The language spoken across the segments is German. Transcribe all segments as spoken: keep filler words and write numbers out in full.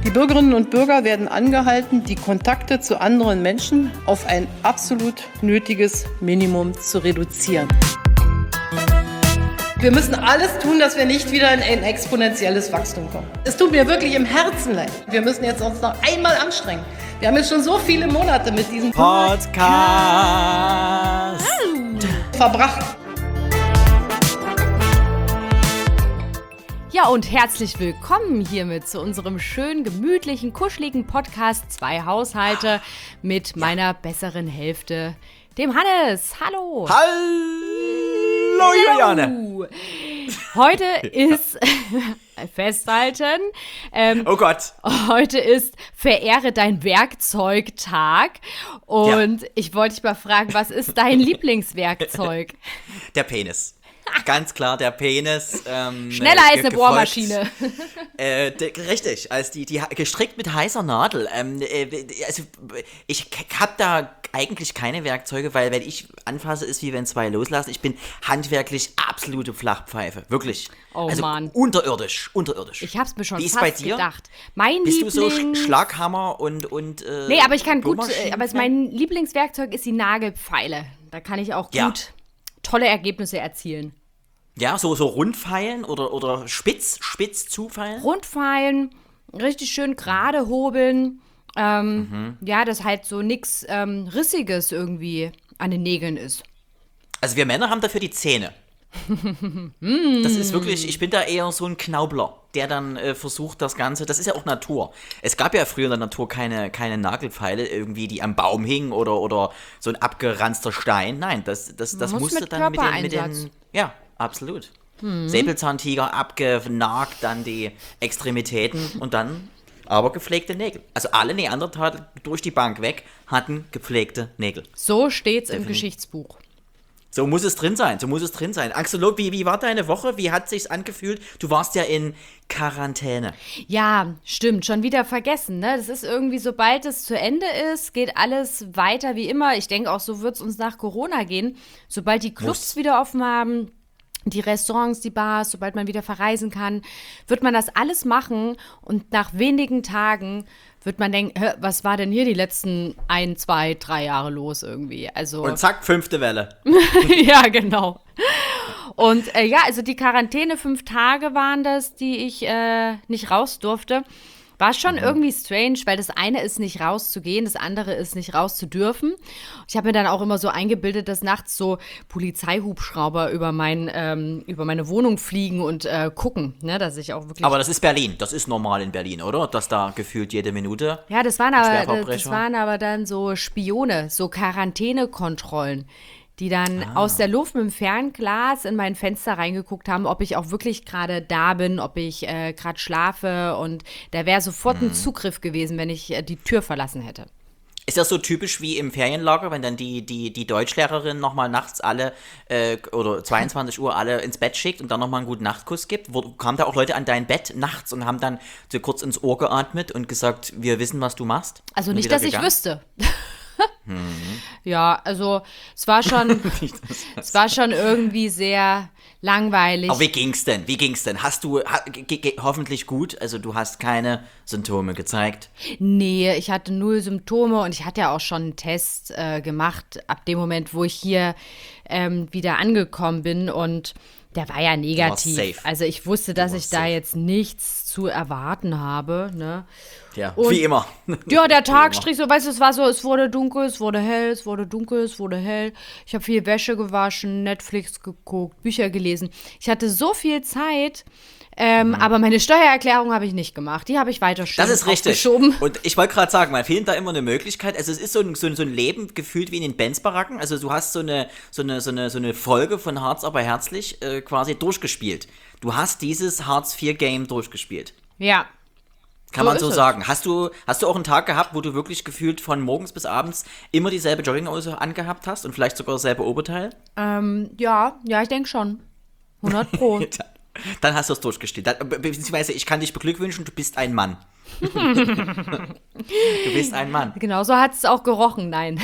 Die Bürgerinnen und Bürger werden angehalten, die Kontakte zu anderen Menschen auf ein absolut nötiges Minimum zu reduzieren. Wir müssen alles tun, dass wir nicht wieder in ein exponentielles Wachstum kommen. Es tut mir wirklich im Herzen leid. Wir müssen jetzt uns noch einmal anstrengen. Wir haben jetzt schon so viele Monate mit diesem Podcast verbracht. Ja, und herzlich willkommen hiermit zu unserem schönen, gemütlichen, kuscheligen Podcast Zwei Haushalte mit meiner besseren Hälfte, dem Hannes. Hallo. Hallo, Juliane. Heute ist, festhalten, ähm, oh Gott. Heute ist Verehre dein Werkzeugtag und ja. Ich wollte dich mal fragen, was ist dein Lieblingswerkzeug? Der Penis. Ganz klar, der Penis. Ähm, Schneller äh, als eine gefolgt, Bohrmaschine. Äh, de, richtig, als die, die gestrickt mit heißer Nadel. Ähm, äh, also ich habe da eigentlich keine Werkzeuge, weil wenn ich anfasse, ist wie wenn zwei loslassen. Ich bin handwerklich absolute Flachpfeife, wirklich. Oh also Mann. Unterirdisch, unterirdisch. Ich hab's mir schon wie fast ist bei dir? gedacht. Mein Bist Lieblings... du so Sch- Schlaghammer und und äh, Nee, aber ich kann gut, Bohrmaschinen? aber es, mein Lieblingswerkzeug ist die Nagelpfeile. Da kann ich auch gut Ja. tolle Ergebnisse erzielen. Ja, so, so rundfeilen oder, oder spitz, spitz zufeilen? Rundfeilen, richtig schön gerade hobeln. Ähm, mhm. Ja, dass halt so nix ähm, Rissiges irgendwie an den Nägeln ist. Also wir Männer haben dafür die Zähne. Das ist wirklich, ich bin da eher so ein Knaubler, der dann äh, versucht das Ganze, das ist ja auch Natur. Es gab ja früher in der Natur keine, keine Nagelpfeile irgendwie, die am Baum hingen oder, oder so ein abgeranzter Stein. Nein, das, das, das Muss musste mit dann mit den, mit Körpereinsatz. den, ja, absolut. Hm. Säbelzahntiger, abgenagt, dann die Extremitäten und dann aber gepflegte Nägel. Also alle Neandertaler durch die Bank weg hatten gepflegte Nägel. So steht's Definitiv. Im Geschichtsbuch. So muss es drin sein, so muss es drin sein. Axolotl, wie, wie war deine Woche? Wie hat sich's angefühlt? Du warst ja in Quarantäne. Ja, stimmt, schon wieder vergessen, ne? Das ist irgendwie, sobald es zu Ende ist, geht alles weiter wie immer. Ich denke auch, so wird's uns nach Corona gehen. Sobald die Clubs muss. wieder offen haben, die Restaurants, die Bars, sobald man wieder verreisen kann, wird man das alles machen und nach wenigen Tagen wird man denken, hä, was war denn hier die letzten ein, zwei, drei Jahre los irgendwie? Also und zack, fünfte Welle. Ja, genau. Und äh, ja, also die Quarantäne, fünf Tage waren das, die ich äh, nicht raus durfte. War schon mhm. irgendwie strange, weil das eine ist nicht rauszugehen, das andere ist nicht raus zu dürfen. Ich habe mir dann auch immer so eingebildet, dass nachts so Polizeihubschrauber über, mein, ähm, über meine Wohnung fliegen und äh, gucken, ne, dass ich auch wirklich... Aber das ist Berlin, das ist normal in Berlin, oder? Dass da gefühlt jede Minute... Ja, das waren aber, das waren aber dann so Spione, so Quarantänekontrollen, die dann ah. aus der Luft mit dem Fernglas in mein Fenster reingeguckt haben, ob ich auch wirklich gerade da bin, ob ich äh, gerade schlafe. Und da wäre sofort hm. ein Zugriff gewesen, wenn ich äh, die Tür verlassen hätte. Ist das so typisch wie im Ferienlager, wenn dann die, die, die Deutschlehrerin nochmal nachts alle äh, oder zweiundzwanzig Uhr alle ins Bett schickt und dann nochmal einen guten Nachtkuss gibt? Wo, kamen da auch Leute an dein Bett nachts und haben dann so kurz ins Ohr geatmet und gesagt, wir wissen, was du machst? Also und nicht, dass gegangen? ich wüsste. Hm. Ja, also es war schon, es war schon irgendwie sehr langweilig. Aber wie ging's denn? Wie ging's denn? Hast du ha, ge, ge, hoffentlich gut? Also du hast keine Symptome gezeigt? Nee, ich hatte null Symptome und ich hatte ja auch schon einen Test äh, gemacht ab dem Moment, wo ich hier ähm, wieder angekommen bin und der war ja negativ. Safe. Also ich wusste, dass ich safe. da jetzt nichts zu erwarten habe, ne? Ja, und, wie immer. Ja, der Tag strich so, weißt du, es war so, es wurde dunkel, es wurde hell, es wurde dunkel, es wurde hell. Ich habe viel Wäsche gewaschen, Netflix geguckt, Bücher gelesen. Ich hatte so viel Zeit, ähm, mhm. aber meine Steuererklärung habe ich nicht gemacht. Die habe ich weiter schön Das ist richtig. aufgeschoben. Und ich wollte gerade sagen, man fehlt da immer eine Möglichkeit. Also es ist so ein, so ein, so ein Leben gefühlt wie in den Benz-Baracken. Also du hast so eine, so eine, so eine, so eine Folge von Harz aber herzlich äh, quasi durchgespielt. Du hast dieses Hartz vier Game durchgespielt. Ja. Kann so man so es. sagen. Hast du, hast du auch einen Tag gehabt, wo du wirklich gefühlt von morgens bis abends immer dieselbe Jogginghose angehabt hast und vielleicht sogar dasselbe Oberteil? Ähm, ja, ja, ich denke schon. hundert Pro. Dann hast du es durchgespielt. Dann, beziehungsweise, ich kann dich beglückwünschen, du bist ein Mann. Du bist ein Mann. Genau, so hat es auch gerochen, nein.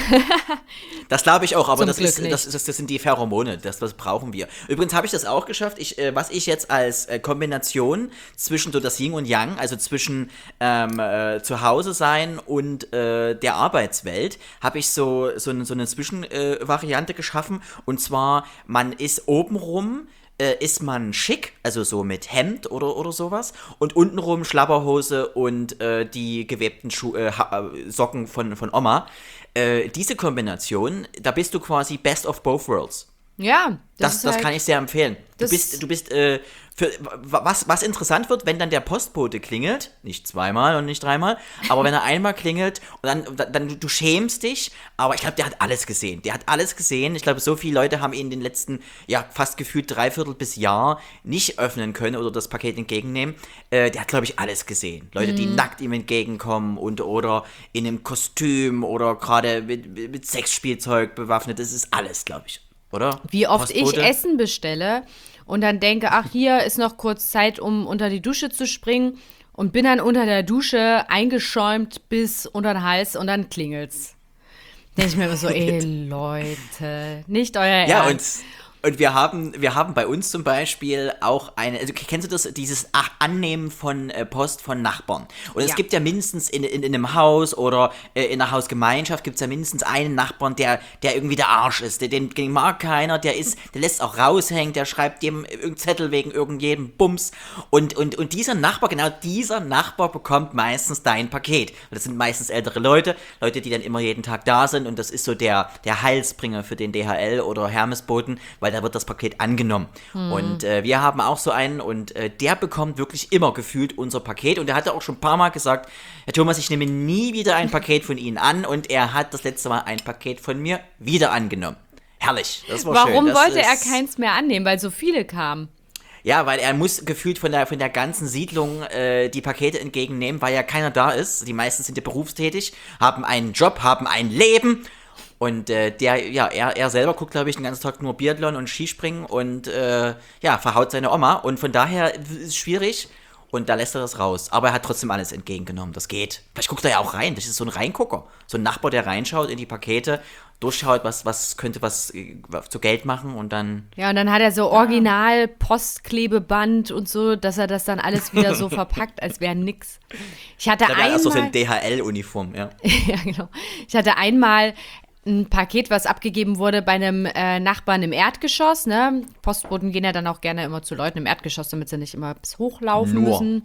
Das glaube ich auch, aber Zum das, Glück ist, nicht. das, das, das sind die Pheromone, das, das brauchen wir. Übrigens habe ich das auch geschafft, ich, äh, was ich jetzt als äh, Kombination zwischen so das Yin und Yang, also zwischen ähm, äh, zu Hause sein und äh, der Arbeitswelt, habe ich so, so, eine, so eine Zwischenvariante äh, geschaffen. Und zwar, man ist obenrum, äh, ist man schick, also so mit Hemd oder, oder sowas, und untenrum Schlabberhose und äh, die gewebten Schu- äh, ha- Socken von, von Oma. Äh, diese Kombination, da bist du quasi best of both worlds. Ja, Das, ist das halt, kann ich sehr empfehlen. Du das- bist, du bist, äh, für, was, was interessant wird, wenn dann der Postbote klingelt, nicht zweimal und nicht dreimal, aber wenn er einmal klingelt und dann, dann, dann du schämst dich, aber ich glaube, der hat alles gesehen. Der hat alles gesehen. Ich glaube, so viele Leute haben ihn in den letzten, ja, fast gefühlt dreiviertel bis Jahr nicht öffnen können oder das Paket entgegennehmen. Äh, der hat, glaube ich, alles gesehen. Leute, die nackt ihm entgegenkommen und oder in einem Kostüm oder gerade mit, mit Sexspielzeug bewaffnet. Das ist alles, glaube ich. Oder? Wie oft ich Postbote? Essen bestelle und dann denke, ach, hier ist noch kurz Zeit, um unter die Dusche zu springen und bin dann unter der Dusche eingeschäumt bis unter den Hals und dann klingelt's. Denke ich mir immer so, ey, Leute, nicht euer Ja, Ernst. und, und wir haben, wir haben bei uns zum Beispiel auch eine, also kennst du das, dieses Ach- Annehmen von äh, Post von Nachbarn? Und es Ja. gibt ja mindestens in, in, in einem Haus oder äh, in einer Hausgemeinschaft gibt es ja mindestens einen Nachbarn, der, der irgendwie der Arsch ist, der, den, den mag keiner, der ist, der lässt auch raushängen, der schreibt dem irgendeinen Zettel wegen irgendjedem Bums. Und, und, und dieser Nachbar, genau dieser Nachbar bekommt meistens dein Paket. Und das sind meistens ältere Leute, Leute, die dann immer jeden Tag da sind und das ist so der, der Heilsbringer für den D H L oder Hermesboten, weil da wird das Paket angenommen. Hm. Und äh, wir haben auch so einen und äh, der bekommt wirklich immer gefühlt unser Paket und der hatte auch schon ein paar Mal gesagt, Herr Thomas, ich nehme nie wieder ein Paket von Ihnen an und er hat das letzte Mal ein Paket von mir wieder angenommen. Herrlich, das war schön. Warum Das wollte er ist- keins mehr annehmen? Weil so viele kamen. Ja, weil er muss gefühlt von der, von der ganzen Siedlung äh, die Pakete entgegennehmen, weil ja keiner da ist. Die meisten sind ja berufstätig, haben einen Job, haben ein Leben. Und äh, der, ja, er, er selber guckt, glaube ich, den ganzen Tag nur Biathlon und Skispringen und äh, ja, verhaut seine Oma. Und von daher ist es schwierig. Und da lässt er das raus. Aber er hat trotzdem alles entgegengenommen. Das geht. Vielleicht guckt er ja auch rein. Das ist so ein Reingucker. So ein Nachbar, der reinschaut in die Pakete, durchschaut, was, was könnte was äh, zu Geld machen und dann. Ja, und dann hat er so original Postklebeband und so, dass er das dann alles wieder so verpackt, als wäre nix. Ich hatte Da wäre so einmal... eine D H L-Uniform, ja. Ja, genau. Ich hatte einmal ein Paket, was abgegeben wurde bei einem äh, Nachbarn im Erdgeschoss. Ne? Postboten gehen ja dann auch gerne immer zu Leuten im Erdgeschoss, damit sie nicht immer bis hochlaufen Nur. müssen.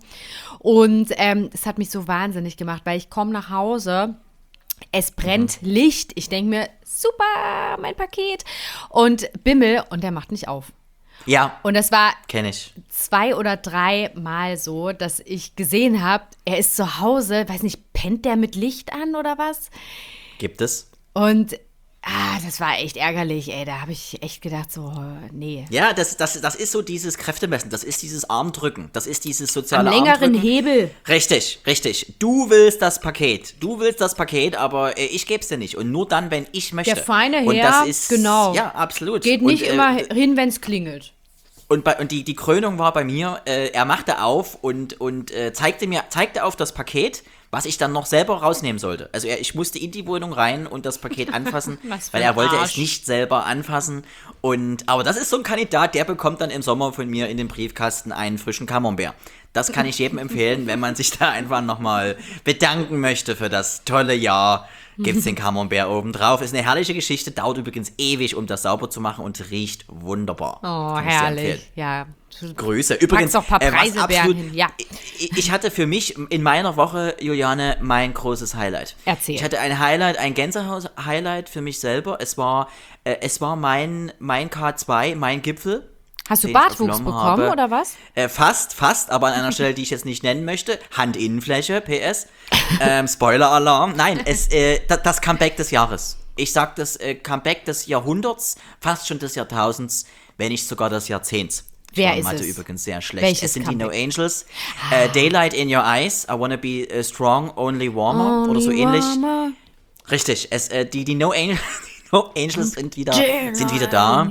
Und ähm, es hat mich so wahnsinnig gemacht, weil ich komme nach Hause, es brennt Mhm. Licht. Ich denke mir, super, mein Paket. Und bimmel, und der macht nicht auf. Ja, Und das war kenne ich. zwei oder drei Mal so, dass ich gesehen habe, er ist zu Hause, weiß nicht, pennt der mit Licht an oder was? Gibt es. Und ah, das war echt ärgerlich, ey. Da habe ich echt gedacht, so, nee. Ja, das, das, das ist so dieses Kräftemessen, das ist dieses Armdrücken, das ist dieses Am soziale längeren Armdrücken. Hebel. Richtig, richtig. Du willst das Paket. Du willst das Paket, aber äh, ich geb's dir nicht. Und nur dann, wenn ich möchte. Der feine und Herr, das ist, genau. Ja, absolut. Geht nicht und, äh, immer hin, wenn es klingelt. Und, bei, und die, die Krönung war bei mir, äh, er machte auf und, und äh, zeigte mir, zeigte auf das Paket, was ich dann noch selber rausnehmen sollte. Also er, ich musste in die Wohnung rein und das Paket anfassen, Was für weil er ein wollte Arsch. es nicht selber anfassen. Und, aber das ist so ein Kandidat, der bekommt dann im Sommer von mir in den Briefkasten einen frischen Camembert. Das kann ich jedem empfehlen, wenn man sich da einfach nochmal bedanken möchte für das tolle Jahr. Gibt's den Camembert oben drauf. Ist eine herrliche Geschichte, dauert übrigens ewig, um das sauber zu machen und riecht wunderbar. Oh, Kann ich sehr empfehlen. herrlich. Ja. Grüße. Übrigens, Packst auch ein paar äh, was Preiselbeeren absolut, hin, ja. ich, ich hatte für mich in meiner Woche, Juliane, mein großes Highlight. Erzähl. Ich hatte ein Highlight, ein Gänsehaus-Highlight für mich selber. Es war, äh, es war mein, mein K zwei, mein Gipfel. Hast du den ich Bartwuchs aufgenommen bekommen, habe. oder was? Äh, fast, fast, aber an einer Stelle, die ich jetzt nicht nennen möchte. Handinnenfläche, P S. Ähm, Spoiler-Alarm. Nein, es, äh, das, das Comeback des Jahres. Ich sag das äh, Comeback des Jahrhunderts, fast schon des Jahrtausends, wenn nicht sogar des Jahrzehnts. Ich Wer war in ist Mathe es? übrigens sehr schlecht. Welches es sind Comeback? die No Angels. Äh, Daylight in Your Eyes, I Wanna Be äh, Strong, Only Warmer oder so ähnlich. Warmer. Richtig, es, äh, die, die, no Angel, die No Angels sind wieder, sind wieder da.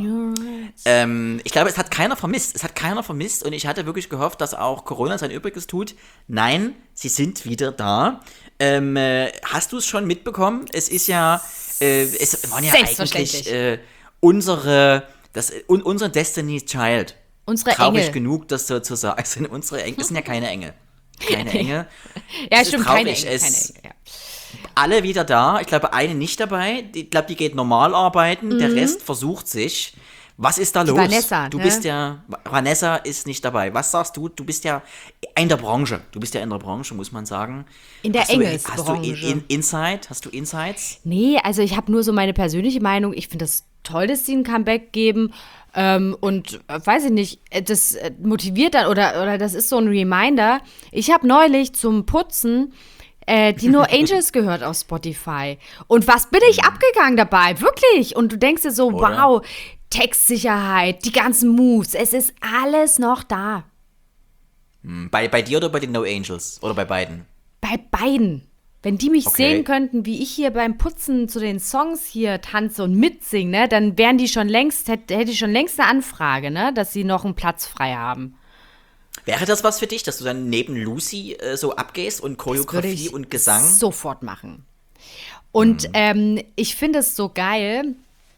Ähm, ich glaube, es hat keiner vermisst. Es hat keiner vermisst und ich hatte wirklich gehofft, dass auch Corona sein Übriges tut. Nein, sie sind wieder da. Ähm, äh, hast du es schon mitbekommen? Es ist ja, äh, es waren ja eigentlich äh, unsere, das, un, unsere Destiny's Child. Unsere Traurig Engel. genug, das so zu sagen. Es sind unsere Engel. Es sind ja keine Engel. Keine Engel. Ja, Es ist stimmt, traurig. keine Engel. Es- Keine Engel ja. Alle wieder da. Ich glaube, eine nicht dabei. Ich glaube, die geht normal arbeiten. Der Rest versucht sich. Was ist da los? Vanessa, du ne? bist ja, Vanessa ist nicht dabei. Was sagst du? Du bist ja in der Branche. Du bist ja in der Branche, muss man sagen. In der hast du, Hast du Engelsbranche. in, in, Insight? Hast du Insights? Nee, also ich habe nur so meine persönliche Meinung. Ich finde das toll, dass sie ein Comeback geben. Ähm, und äh, weiß ich nicht, äh, das äh, motiviert dann oder, oder das ist so ein Reminder. Ich habe neulich zum Putzen äh, die No Angels gehört auf Spotify. Und was bin ich abgegangen dabei? Wirklich. Und du denkst dir so, Oder? wow, Textsicherheit, die ganzen Moves, es ist alles noch da. Bei, bei dir oder bei den No Angels? Oder bei beiden? Bei beiden. Wenn die mich Okay. sehen könnten, wie ich hier beim Putzen zu den Songs hier tanze und mitsinge, ne, dann wären die schon längst, hätte, hätte ich schon längst eine Anfrage, ne, dass sie noch einen Platz frei haben. Wäre das was für dich, dass du dann neben Lucy äh, so abgehst und Das würde Choreografie ich und Gesang? sofort machen. Und Mhm. ähm, ich finde es so geil,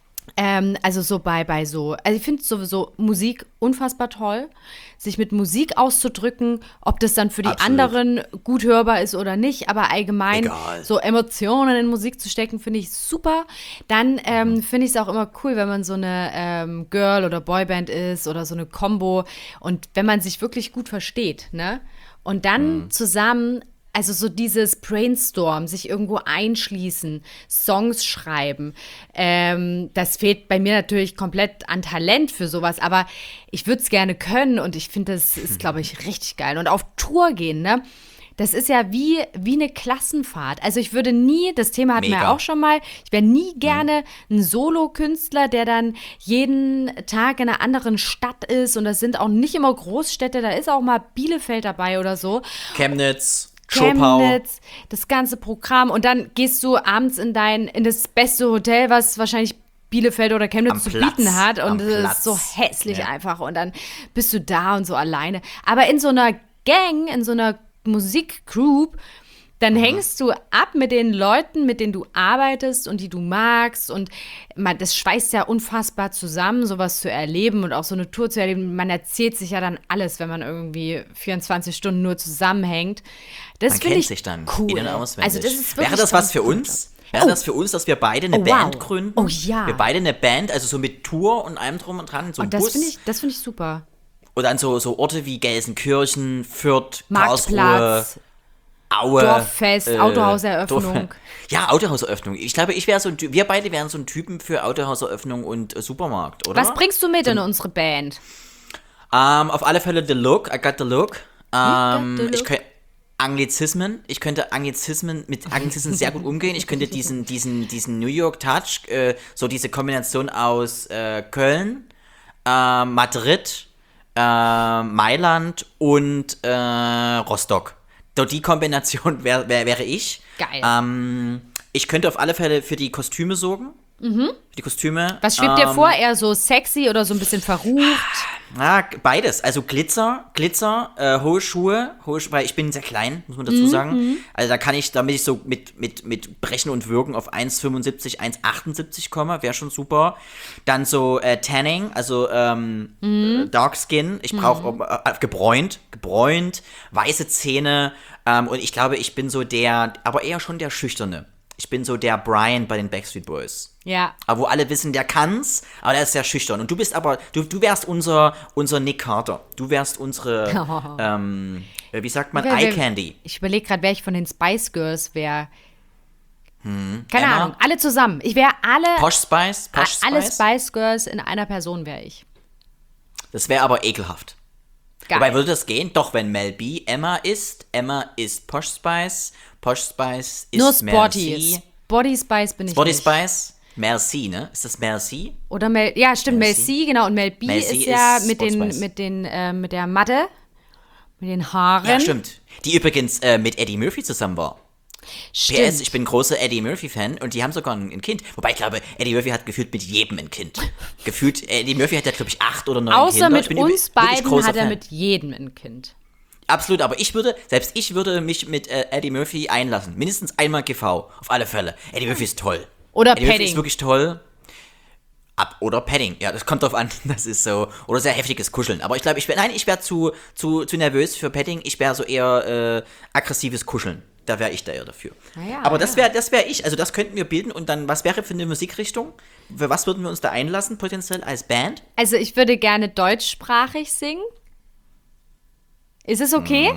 ähm, also so bei, bei so, also ich finde sowieso Musik unfassbar toll, sich mit Musik auszudrücken, ob das dann für die Absolut. anderen gut hörbar ist oder nicht, aber allgemein Egal. so Emotionen in Musik zu stecken, finde ich super. Dann ähm, Mhm. finde ich es auch immer cool, wenn man so eine ähm, Girl- oder Boyband ist oder so eine Combo und wenn man sich wirklich gut versteht, ne? Und dann Mhm. zusammen, also so dieses Brainstorm, sich irgendwo einschließen, Songs schreiben, ähm, das fehlt bei mir natürlich komplett an Talent für sowas, aber ich würde es gerne können und ich finde, das ist, glaube ich, richtig geil. Und auf Tour gehen, ne? Das ist ja wie, wie eine Klassenfahrt. Also ich würde nie, das Thema hatten wir Mega. ja auch schon mal, ich wäre nie gerne ein Solo-Künstler, der dann jeden Tag in einer anderen Stadt ist und das sind auch nicht immer Großstädte, da ist auch mal Bielefeld dabei oder so. Chemnitz, Schopau. Chemnitz, das ganze Programm und dann gehst du abends in dein, in das beste Hotel, was wahrscheinlich Bielefeld oder Chemnitz Am zu Platz, bieten hat am und es Platz. ist so hässlich Ja. einfach und dann bist du da und so alleine. Aber in so einer Gang, in so einer Musikgroup, dann hängst du ab mit den Leuten, mit denen du arbeitest und die du magst und man, das schweißt ja unfassbar zusammen, sowas zu erleben und auch so eine Tour zu erleben. Man erzählt sich ja dann alles, wenn man irgendwie vierundzwanzig Stunden nur zusammenhängt. Das Man finde kennt ich sich dann cool. in- und auswendig. Also das ist wirklich Wäre das was für ganz uns? Wäre Oh. das für uns, dass wir beide eine Oh, wow. Band gründen? Oh, ja. Wir beide eine Band, also so mit Tour und allem drum und dran, so ein Und das Bus. finde ich, das finde ich super. Und dann so, so Orte wie Gelsenkirchen, Fürth, Karlsruhe, Marktplatz, Aue. Dorffest, äh, Autohauseröffnung. Dorf- Ja, Autohauseröffnung. Ich glaube, ich wäre so ein Typ, wir beide wären so ein Typen für Autohauseröffnung und äh, Supermarkt, oder? Was bringst du mit in unsere Band? Ähm, auf alle Fälle the look, I got the look. Ähm, the look. Ich könnte Anglizismen, ich könnte Anglizismen mit Anglizismen sehr gut umgehen. Ich könnte diesen, diesen, diesen New York Touch, äh, so diese Kombination aus äh, Köln, äh, Madrid, äh, Mailand und äh, Rostock. So die Kombination wär, wär, wäre ich. Geil. Ähm, ich könnte auf alle Fälle für die Kostüme sorgen. Für die Kostüme. Was schwebt dir ähm, vor? Eher so sexy oder so ein bisschen verrucht? Ja, beides. Also Glitzer, Glitzer, äh, hohe Schuhe, hohe Schuhe, weil ich bin sehr klein, muss man dazu sagen. Also da kann ich, damit ich so mit, mit, mit Brechen und Würgen auf eins Komma fünfundsiebzig, eins Komma achtundsiebzig komme, wäre schon super. Dann so äh, Tanning, also ähm, äh, Dark Skin. Ich brauche äh, gebräunt, gebräunt, weiße Zähne. Ähm, und ich glaube, ich bin so der, aber eher schon der Schüchterne. Ich bin so der Brian bei den Backstreet Boys. Ja. Aber wo alle wissen, der kann's, aber der ist sehr schüchtern. Und du bist aber, du, du wärst unser, unser Nick Carter. Du wärst unsere, Oh. ähm, wie sagt man, Wer- Eye wer- Candy. Ich überlege gerade, wer ich von den Spice Girls wäre. Keine Emma? Ahnung, alle zusammen. Ich wäre alle, Posh Spice, Posh Spice. alle Spice Girls in einer Person wäre ich. Das wäre aber ekelhaft. Geil. Wobei würde das gehen? Doch, wenn Mel B Emma ist, Emma ist Posh Spice, Posh Spice ist Nur Mel Sporty. C. Sporty Spice bin ich Sporty nicht. Spice? Mel C, ne? Ist das Mel C? Oder Mel, ja, stimmt, Mel Mel C. C, genau. Und Mel B Mel C ist ja ist mit Sporty den, Spice. mit den, äh, mit der Matte, mit den Haaren. Ja, stimmt. Die übrigens äh, mit Eddie Murphy zusammen war. Stimmt. P S, ich bin großer Eddie Murphy-Fan und die haben sogar ein, ein Kind. Wobei ich glaube, Eddie Murphy hat gefühlt mit jedem ein Kind. Gefühlt, Eddie Murphy hat ja, glaube ich, acht oder neun Außer Kinder. mit Ich bin uns üb- wirklich beiden großer hat er Fan. mit jedem ein Kind. Absolut, aber ich würde, selbst ich würde mich mit äh, Eddie Murphy einlassen. Mindestens einmal G V, auf alle Fälle. Eddie Murphy ist toll. Oder Eddie Murphy Padding. ist wirklich toll. Ab, oder Padding, ja, das kommt drauf an. Das ist so, oder sehr heftiges Kuscheln. Aber ich glaube, ich wäre, nein, ich wäre zu, zu, zu nervös für Padding. Ich wäre so eher äh, aggressives Kuscheln. Da wäre ich da eher dafür. Ja, aber das ja. wäre das wär ich, also das könnten wir bilden. Und dann, was wäre für eine Musikrichtung? Für was würden wir uns da einlassen, potenziell als Band? Also ich würde gerne deutschsprachig singen. Ist es okay?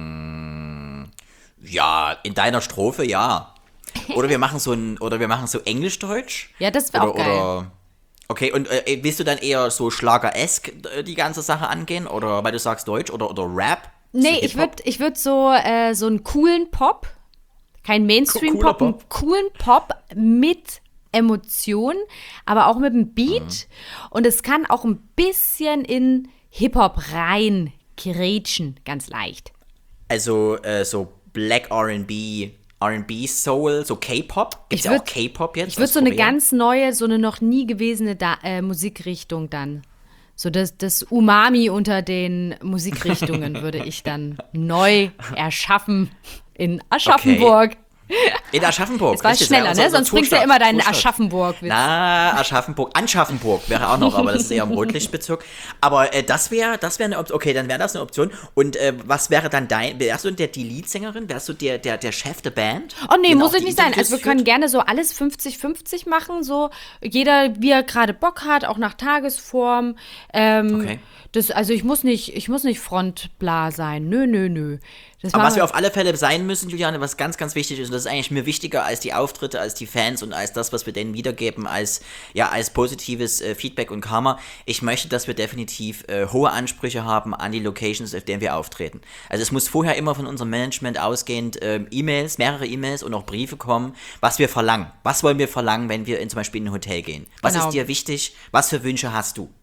Ja, in deiner Strophe, ja. Oder wir machen so ein, oder wir machen so Englisch-Deutsch. Ja, das wäre Oder, auch geil. oder okay, und äh, willst du dann eher so Schlager-esk äh, die ganze Sache angehen? Oder weil du sagst Deutsch oder, oder Rap? Nee, So ich Hip-Hop? würde ich würd so, äh, so einen coolen Pop, kein Mainstream-Pop, Cooler einen Pop. coolen Pop mit Emotionen, aber auch mit einem Beat. Mhm. Und es kann auch ein bisschen in Hip-Hop rein grätschen, ganz leicht. Also äh, so Black R and B, R and B Soul, so K-Pop? Gibt's Ich ja würd- auch K-Pop jetzt? Ich würde aus so eine Korea? ganz neue, so eine noch nie gewesene da äh, Musikrichtung dann. So das, das Umami unter den Musikrichtungen würde ich dann neu erschaffen in Aschaffenburg. In Aschaffenburg. Jetzt war es richtig, schneller, unser- ne? unser Sonst bringst du ja Zustadt- immer deinen Zustadt. Aschaffenburg-Witz. Na, Aschaffenburg. Anschaffenburg wäre auch noch, aber das ist eher im Rotlichtbezirk. Aber äh, das wäre das wäre eine Option. Okay, dann wäre das eine Option. Und äh, was wäre dann dein, wärst du der, die Leadsängerin? Wärst du der, der, der Chef der Band? Oh nee, Den muss auch ich die nicht sein. Interviews Also wir können führt? gerne so alles fünfzig fünfzig machen, so jeder, wie er gerade Bock hat, auch nach Tagesform. Ähm, Okay. das, also ich muss nicht, ich muss nicht Frontbla sein. Nö, nö, nö. Das Aber machen was wir auf alle Fälle sein müssen, Juliane, was ganz, ganz wichtig ist, und das ist eigentlich mir wichtiger als die Auftritte, als die Fans und als das, was wir denen wiedergeben, als, ja, als positives äh, Feedback und Karma. Ich möchte, dass wir definitiv äh, hohe Ansprüche haben an die Locations, auf denen wir auftreten. Also es muss vorher immer von unserem Management ausgehend ähm, E-Mails, mehrere E-Mails und auch Briefe kommen, was wir verlangen. Was wollen wir verlangen, wenn wir in, zum Beispiel in ein Hotel gehen? Was Genau. ist dir wichtig? Was für Wünsche hast du?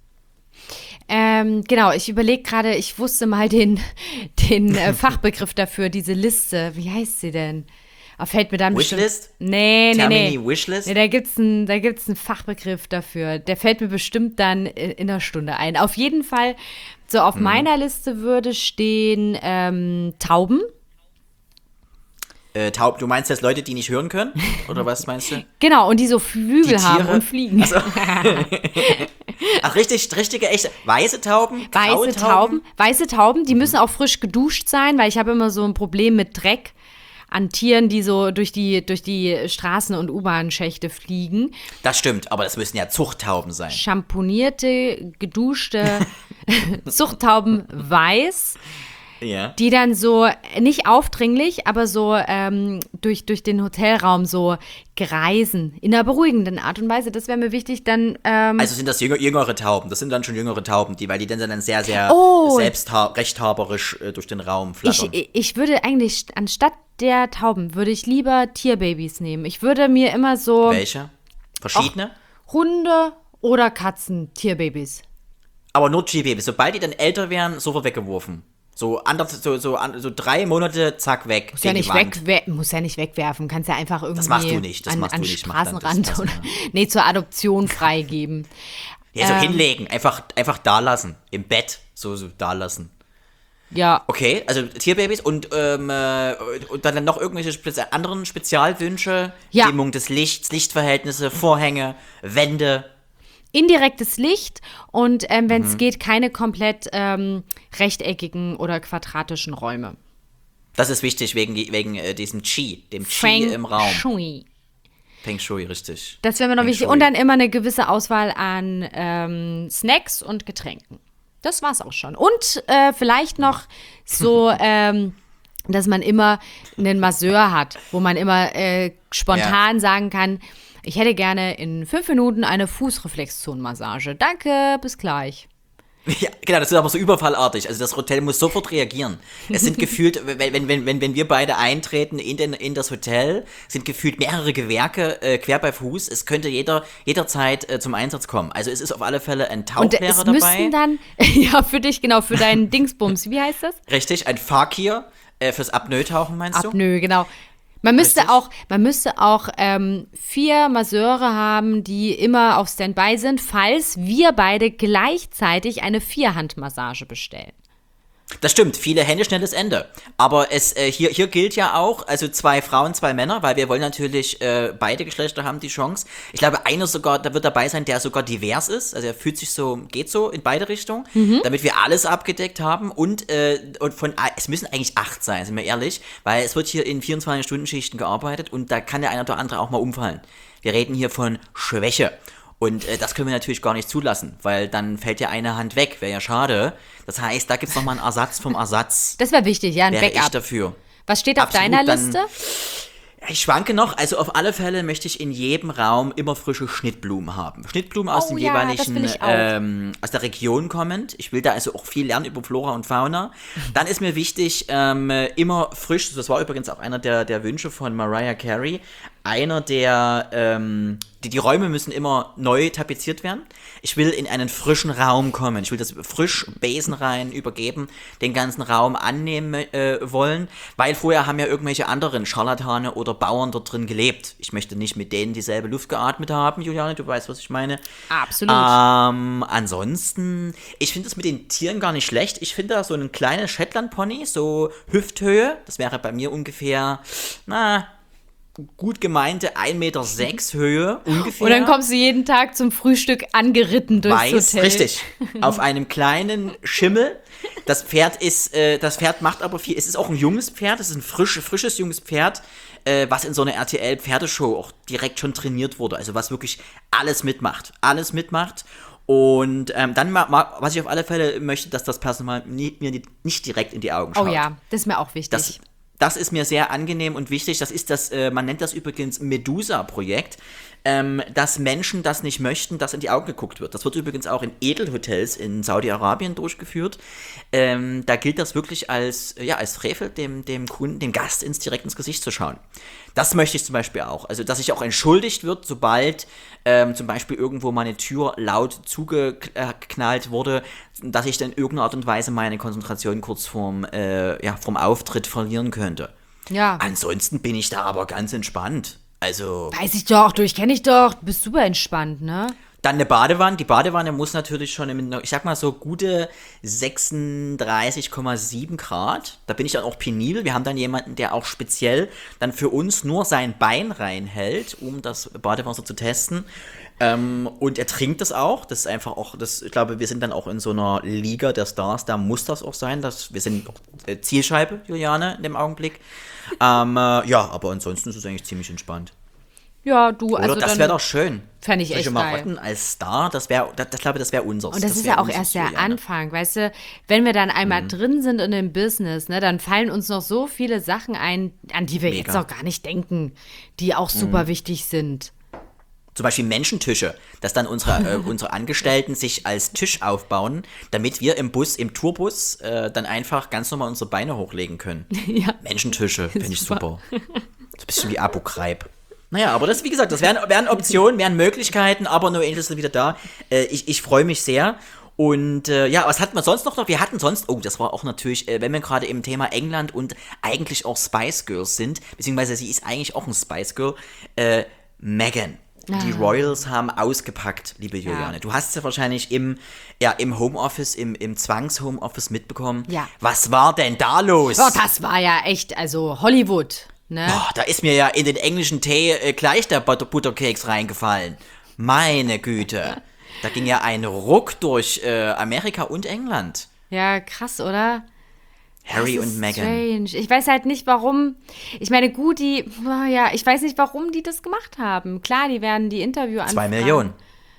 Ähm, genau, ich überlege gerade, ich wusste mal den, den äh, Fachbegriff dafür, diese Liste. Wie heißt sie denn? Ah, fällt mir dann bestimmt- Wishlist? Nee, nee, nee. Termini Wishlist? Nee, da gibt's einen, da gibt's einen Fachbegriff dafür. Der fällt mir bestimmt dann in, in einer Stunde ein. Auf jeden Fall, so auf meiner Liste würde stehen ähm, Tauben. Äh, taub, du meinst jetzt Leute, die nicht hören können? Oder was meinst du? Genau, und die so Flügel Die haben Tiere? und fliegen. Ach, richtig, richtige, echte, weiße Tauben? graue Weiße Tauben, weiße Tauben, die müssen auch frisch geduscht sein, weil ich habe immer so ein Problem mit Dreck an Tieren, die so durch die, durch die Straßen- und U-Bahn-Schächte fliegen. Das stimmt, aber das müssen ja Zuchttauben sein. Schamponierte, geduschte Zuchttauben weiß, Ja. die dann so, nicht aufdringlich, aber so ähm, durch, durch den Hotelraum so kreisen. In einer beruhigenden Art und Weise. Das wäre mir wichtig, dann ähm, Also sind das jünger, jüngere Tauben, das sind dann schon jüngere Tauben, die, weil die dann, dann sehr, sehr Oh. selbstrechthaberisch äh, durch den Raum flattern. Ich, ich würde eigentlich, anstatt der Tauben, würde ich lieber Tierbabys nehmen. Ich würde mir immer so Welche? Verschiedene? Hunde oder Katzen, Tierbabys. Aber nur G-Babys. Sobald die dann älter wären, sofort weggeworfen. So, anders, so, so, an- so drei Monate, zack, weg. Muss ja, gegen die nicht Wand. weg, muss ja nicht wegwerfen. Kannst ja einfach irgendwie machst du nicht, das an, machst an du nicht, mach dann das- Straßenrand das- oder nee, zur Adoption freigeben. Ja, so ähm, hinlegen, einfach, einfach da lassen. Im Bett, so, so da lassen. Ja, Okay, also Tierbabys und, ähm, äh, und dann noch irgendwelche spezi anderen Spezialwünsche? Ja. Dimmung des Lichts, Lichtverhältnisse, Vorhänge, Wände. indirektes Licht und ähm, wenn es Mhm. geht, keine komplett ähm, rechteckigen oder quadratischen Räume. Das ist wichtig wegen, die- wegen äh, diesem Qi, dem Qi Feng im Raum. Shui. Feng Shui, richtig. Das wäre mir noch Feng wichtig. Shui. Und dann immer eine gewisse Auswahl an ähm, Snacks und Getränken. Das war's auch schon. Und äh, vielleicht noch so, ähm, dass man immer einen Masseur hat, wo man immer äh, spontan sagen kann, ich hätte gerne in fünf Minuten eine Fußreflexzonenmassage. Danke, bis gleich. Ja, genau, das ist aber so überfallartig. Also das Hotel muss sofort reagieren. Es sind gefühlt, wenn, wenn, wenn, wenn, wenn wir beide eintreten in, den, in das Hotel, sind gefühlt mehrere Gewerke äh, quer bei Fuß. Es könnte jeder jederzeit äh, zum Einsatz kommen. Also es ist auf alle Fälle ein Und Tauchlehrer es dabei. müssten dann, ja, für dich, genau, für deinen Dingsbums, wie heißt das? Richtig, ein Fakir äh, fürs Apnoe-Tauchen, meinst du? Apnoe, genau. Man müsste Richtig. auch, man müsste auch ähm, vier Masseure haben, die immer auf Standby sind, falls wir beide gleichzeitig eine Vierhandmassage bestellen. Das stimmt, viele Hände, schnelles Ende. Aber es äh, hier, hier gilt ja auch, also zwei Frauen, zwei Männer, weil wir wollen natürlich, äh, beide Geschlechter haben die Chance. Ich glaube, einer sogar, da wird dabei sein, der sogar divers ist. Also er fühlt sich so, geht so in beide Richtungen, mhm. damit wir alles abgedeckt haben. Und, äh, und von, es müssen eigentlich acht sein, sind wir ehrlich, weil es wird hier in vierundzwanzig-Stunden-Schichten gearbeitet und da kann der eine oder andere auch mal umfallen. Wir reden hier von Schwäche. Und äh, das können wir natürlich gar nicht zulassen, weil dann fällt ja eine Hand weg, wäre ja schade. Das heißt, da gibt es nochmal einen Ersatz vom Ersatz. Das wäre wichtig, ja, ein wäre Backup. ich dafür. Was steht auf Absolut, deiner dann, Liste? Ich schwanke noch, also auf alle Fälle möchte ich in jedem Raum immer frische Schnittblumen haben. Schnittblumen aus Oh dem ja, das jeweiligen, will ich auch. ähm, aus der Region kommend. Ich will da also auch viel lernen über Flora und Fauna. Dann ist mir wichtig, ähm, immer frisch, das war übrigens auch einer der, der Wünsche von Mariah Carey, einer der, ähm, die, die Räume müssen immer neu tapeziert werden. Ich will in einen frischen Raum kommen. Ich will das frisch besenrein übergeben, den ganzen Raum annehmen äh, wollen, weil vorher haben ja irgendwelche anderen Scharlatane oder Bauern dort drin gelebt. Ich möchte nicht mit denen dieselbe Luft geatmet haben, Juliane, du weißt, was ich meine. Absolut. Ähm, ansonsten, ich finde es mit den Tieren gar nicht schlecht. Ich finde da so ein kleines Shetland-Pony, so Hüfthöhe, das wäre bei mir ungefähr, na, gut gemeinte ein Meter sechs Höhe ungefähr. Und dann kommst du jeden Tag zum Frühstück angeritten durchs Weiß, Hotel. richtig. Auf einem kleinen Schimmel. Das Pferd ist, äh, das Pferd macht aber viel. Es ist auch ein junges Pferd. Es ist ein frisch, frisches junges Pferd, äh, was in so einer R T L-Pferdeshow auch direkt schon trainiert wurde. Also was wirklich alles mitmacht. Alles mitmacht. Und ähm, dann, ma, ma, was ich auf alle Fälle möchte, dass das Personal nie, mir nicht direkt in die Augen schaut. Oh ja, das ist mir auch wichtig. Das, Das ist mir sehr angenehm und wichtig. Das ist das, äh, man nennt das übrigens Medusa-Projekt, ähm, dass Menschen das nicht möchten, dass in die Augen geguckt wird. Das wird übrigens auch in Edelhotels in Saudi-Arabien durchgeführt. Ähm, da gilt das wirklich als, ja, als Frevel, dem, dem Kunden, dem Gast ins direkt ins Gesicht zu schauen. Das möchte ich zum Beispiel auch. Also, dass sich auch entschuldigt wird, sobald ähm, zum Beispiel irgendwo meine Tür laut zugeknallt wurde, dass ich dann in irgendeiner Art und Weise meine Konzentration kurz vorm, äh, ja, vorm Auftritt verlieren könnte. Ja. Ansonsten bin ich da aber ganz entspannt. Also. Weiß ich doch, du, ich kenne dich doch. Du bist super entspannt, ne? Dann eine Badewanne. Die Badewanne muss natürlich schon, im, ich sag mal so gute sechsunddreißig Komma sieben Grad. Da bin ich dann auch penibel. Wir haben dann jemanden, der auch speziell dann für uns nur sein Bein reinhält, um das Badewasser zu testen. Ähm, und er trinkt das auch. Das ist einfach auch, das, ich glaube, wir sind dann auch in so einer Liga der Stars. Da muss das auch sein. Dass, wir sind äh, Zielscheibe, Juliane, in dem Augenblick. ähm, äh, ja, aber ansonsten ist es eigentlich ziemlich entspannt. Ja, du, Oder also das wäre doch schön. Fände ich Solche echt Marotten geil. als Star, das wäre, das, das glaube ich, das wäre unseres. Und das, das ist wär ja auch unseres, erst der Juliane. Anfang, weißt du, wenn wir dann einmal Mhm. drin sind in dem Business, ne, dann fallen uns noch so viele Sachen ein, an die wir Mega. jetzt noch gar nicht denken, die auch super Mhm. wichtig sind. Zum Beispiel Menschentische, dass dann unsere, äh, unsere Angestellten sich als Tisch aufbauen, damit wir im Bus, im Tourbus, äh, dann einfach ganz normal unsere Beine hochlegen können. Ja. Menschentische, finde ich Super. super. So ein bisschen wie Abu Ghraib. Naja, aber das, wie gesagt, das wären, wären Optionen, wären Möglichkeiten, aber No Angels sind wieder da. Äh, ich ich freue mich sehr. Und äh, ja, was hatten wir sonst noch? Wir hatten sonst, oh, das war auch natürlich, äh, wenn wir gerade im Thema England und eigentlich auch Spice Girls sind, beziehungsweise sie ist eigentlich auch ein Spice Girl, äh, Meghan. Die Royals haben ausgepackt, liebe Juliane. Du hast es ja wahrscheinlich im, ja, im Homeoffice, im, im Zwangs-Homeoffice mitbekommen. Ja. Was war denn da los? Oh, das war ja echt, also Hollywood, ne? Boah, da ist mir ja in den englischen Tee äh, gleich der Butter Butterkeks reingefallen. Meine Güte. Da ging ja ein Ruck durch äh, Amerika und England. Ja, krass, oder? Harry Das und ist Meghan. strange. Ich weiß halt nicht, warum. Ich meine, gut, die, oh ja, ich weiß nicht, warum die das gemacht haben. Klar, die werden die Interview Zwei Millionen.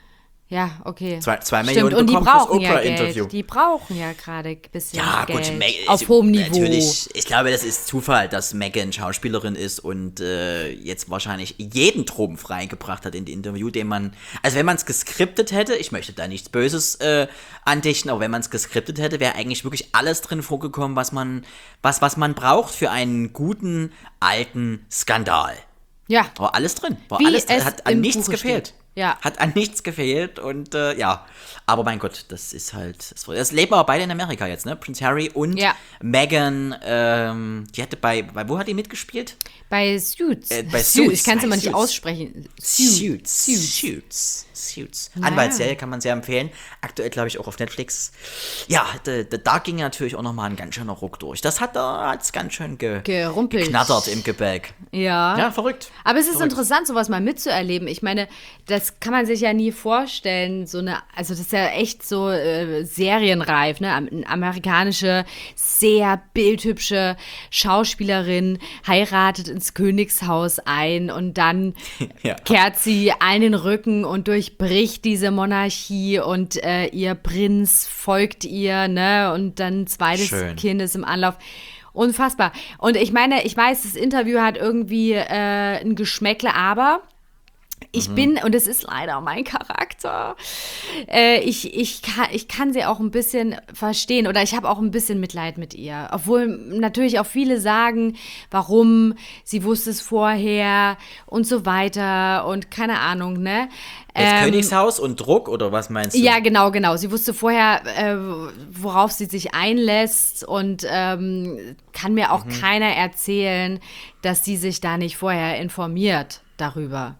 Ja, okay. Zwei, zwei Stimmt, Millionen und die bekommen fürs brauchen ja Oprah-Interview. Geld. Die brauchen ja gerade ein bisschen Ja, Geld. gut, Meg- auf hohem Niveau. Natürlich, ich glaube, das ist Zufall, dass Meghan Schauspielerin ist und äh, jetzt wahrscheinlich jeden Trumpf reingebracht hat in die Interview, den man, also wenn man es geskriptet hätte, ich möchte da nichts Böses äh, andichten, aber wenn man es geskriptet hätte, wäre eigentlich wirklich alles drin vorgekommen, was man, was, was man braucht für einen guten, alten Skandal. Ja. War alles drin. War Wie alles drin. es Hat an im nichts Buche gefehlt. steht. Ja. Hat an nichts gefehlt und äh, ja. Aber mein Gott, das ist halt. Das, das leben aber beide in Amerika jetzt, ne? Prince Harry und Ja. Meghan. Ähm, die hatte bei, bei. Wo hat die mitgespielt? Bei Suits. Äh, bei Suits. Suits. Ich kann es Bei immer nicht Suits. aussprechen. Suits. Suits. Suits. Ja. Anwaltsserie kann man sehr empfehlen. Aktuell, glaube ich, auch auf Netflix. Ja, da, da, da ging natürlich auch nochmal ein ganz schöner Ruck durch. Das hat da hat's ganz schön ge Gerumpelt. geknattert im Gebälk. Ja. Ja, verrückt. Aber es ist Verrückt. interessant, sowas mal mitzuerleben. Ich meine, das kann man sich ja nie vorstellen. So eine, also das ist ja echt so äh, serienreif, ne? Eine amerikanische, sehr bildhübsche Schauspielerin heiratet ins Königshaus ein und dann Ja. kehrt sie allen den Rücken und durchbricht diese Monarchie und äh, ihr Prinz folgt ihr, ne? Und dann ein zweites Schön. Kind ist im Anlauf. Unfassbar. Und ich meine, ich weiß, das Interview hat irgendwie äh, ein Geschmäckle, aber ich bin, und es ist leider mein Charakter, äh, ich, ich, kann, ich kann sie auch ein bisschen verstehen oder ich habe auch ein bisschen Mitleid mit ihr. Obwohl natürlich auch viele sagen, warum, sie wusste es vorher und so weiter und keine Ahnung, ne? Das Ähm, Königshaus und Druck, oder was meinst du? Ja, genau, genau. Sie wusste vorher, äh, worauf sie sich einlässt und ähm, kann mir auch keiner erzählen, dass sie sich da nicht vorher informiert darüber.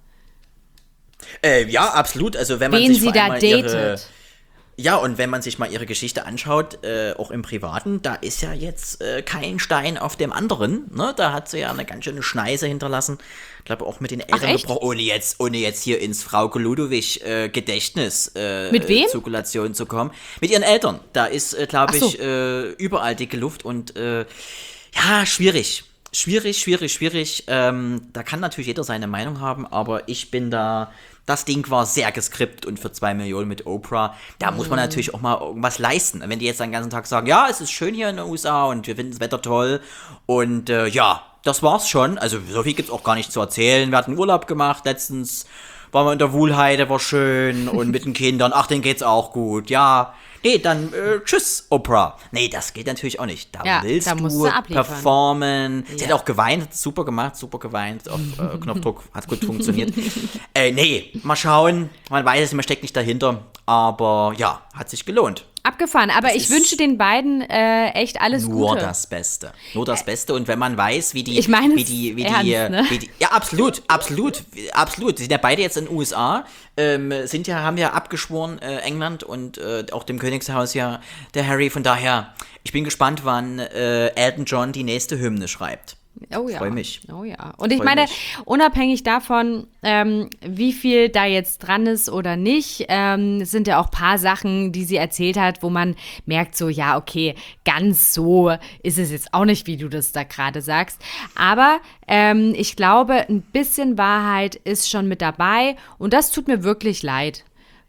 Äh, ja, absolut. Also wenn man Wen sich sie vor da allem mal ihre, datet. Ja, und wenn man sich mal ihre Geschichte anschaut, äh, auch im Privaten, da ist ja jetzt äh, kein Stein auf dem anderen. Ne? Da hat sie ja eine ganz schöne Schneise hinterlassen. Ich glaube auch mit den Eltern echt? gebrochen, ohne jetzt, ohne jetzt hier ins Frauke Ludowig äh, Gedächtnis äh, Mit wem? Zirkulation zu kommen. Mit ihren Eltern. Da ist, äh, glaube Ach so. ich, äh, überall dicke Luft und äh, ja, schwierig. Schwierig, schwierig, schwierig. Ähm, da kann natürlich jeder seine Meinung haben, aber ich bin da. Das Ding war sehr geskriptet und für zwei Millionen mit Oprah, da muss man natürlich auch mal irgendwas leisten. Wenn die jetzt den ganzen Tag sagen, ja, es ist schön hier in den U S A und wir finden das Wetter toll und äh, ja, das war's schon. Also so viel gibt's auch gar nicht zu erzählen. Wir hatten Urlaub gemacht letztens, waren wir in der Wuhlheide, war schön und mit den Kindern, ach, denen geht's auch gut, ja. Nee, dann äh, tschüss, Oprah. Nee, das geht natürlich auch nicht. Da Ja, willst da musst du du abliefern. performen. Sie Ja. hat auch geweint, hat super gemacht, super geweint. Auf äh, Knopfdruck hat gut funktioniert. äh, nee, mal schauen. Man weiß es, man steckt nicht dahinter. Aber ja, hat sich gelohnt. Abgefahren, aber Das ich ist wünsche den beiden äh, echt alles Nur Gute. das Beste. Nur das Beste. Und wenn man weiß, wie die, Ich meine wie es die, wie ernst, die, äh, ne? wie die, ja, absolut, absolut, absolut. Die sind ja beide jetzt in den U S A, ähm, sind ja, haben ja abgeschworen, äh, England und äh, auch dem Königshaus ja, der Harry. Von daher, ich bin gespannt, wann äh, Elton John die nächste Hymne schreibt. Oh ja. Freu mich. Oh ja. Und ich Freu meine, mich. unabhängig davon, ähm, wie viel da jetzt dran ist oder nicht, ähm, es sind ja auch ein paar Sachen, die sie erzählt hat, wo man merkt so, ja, okay, ganz so ist es jetzt auch nicht, wie du das da gerade sagst. Aber ähm, ich glaube, ein bisschen Wahrheit ist schon mit dabei und das tut mir wirklich leid.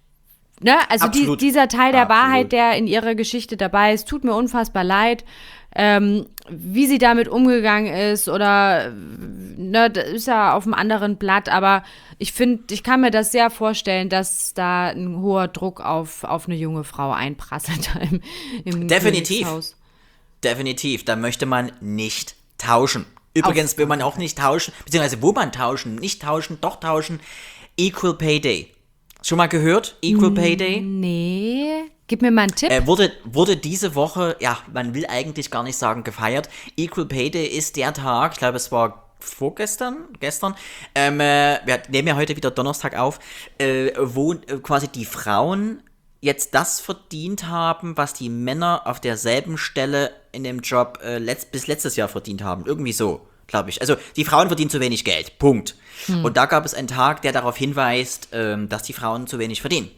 Ne? Also die, Absolut. dieser Teil der Absolut. Wahrheit, der in ihrer Geschichte dabei ist, tut mir unfassbar leid. Ähm, wie sie damit umgegangen ist oder ne, das ist ja auf einem anderen Blatt, aber ich finde, ich kann mir das sehr vorstellen, dass da ein hoher Druck auf, auf eine junge Frau einprasselt im, im Definitiv. Königshaus. Definitiv, da möchte man nicht tauschen. Übrigens Auf- will man auch nicht tauschen, beziehungsweise wo man tauschen, nicht tauschen, doch tauschen, Equal Pay Day. Schon mal gehört? Equal Pay Day? Nee, gib mir mal einen Tipp. Äh, wurde, wurde diese Woche, ja, man will eigentlich gar nicht sagen gefeiert. Equal Pay Day ist der Tag, ich glaube es war vorgestern, gestern, ähm, äh, wir nehmen ja heute wieder Donnerstag auf, äh, wo äh, quasi die Frauen jetzt das verdient haben, was die Männer auf derselben Stelle in dem Job äh, letzt, bis letztes Jahr verdient haben. Irgendwie so, glaube ich. Also die Frauen verdienen zu wenig Geld. Punkt. Hm. Und da gab es einen Tag, der darauf hinweist, ähm, dass die Frauen zu wenig verdienen.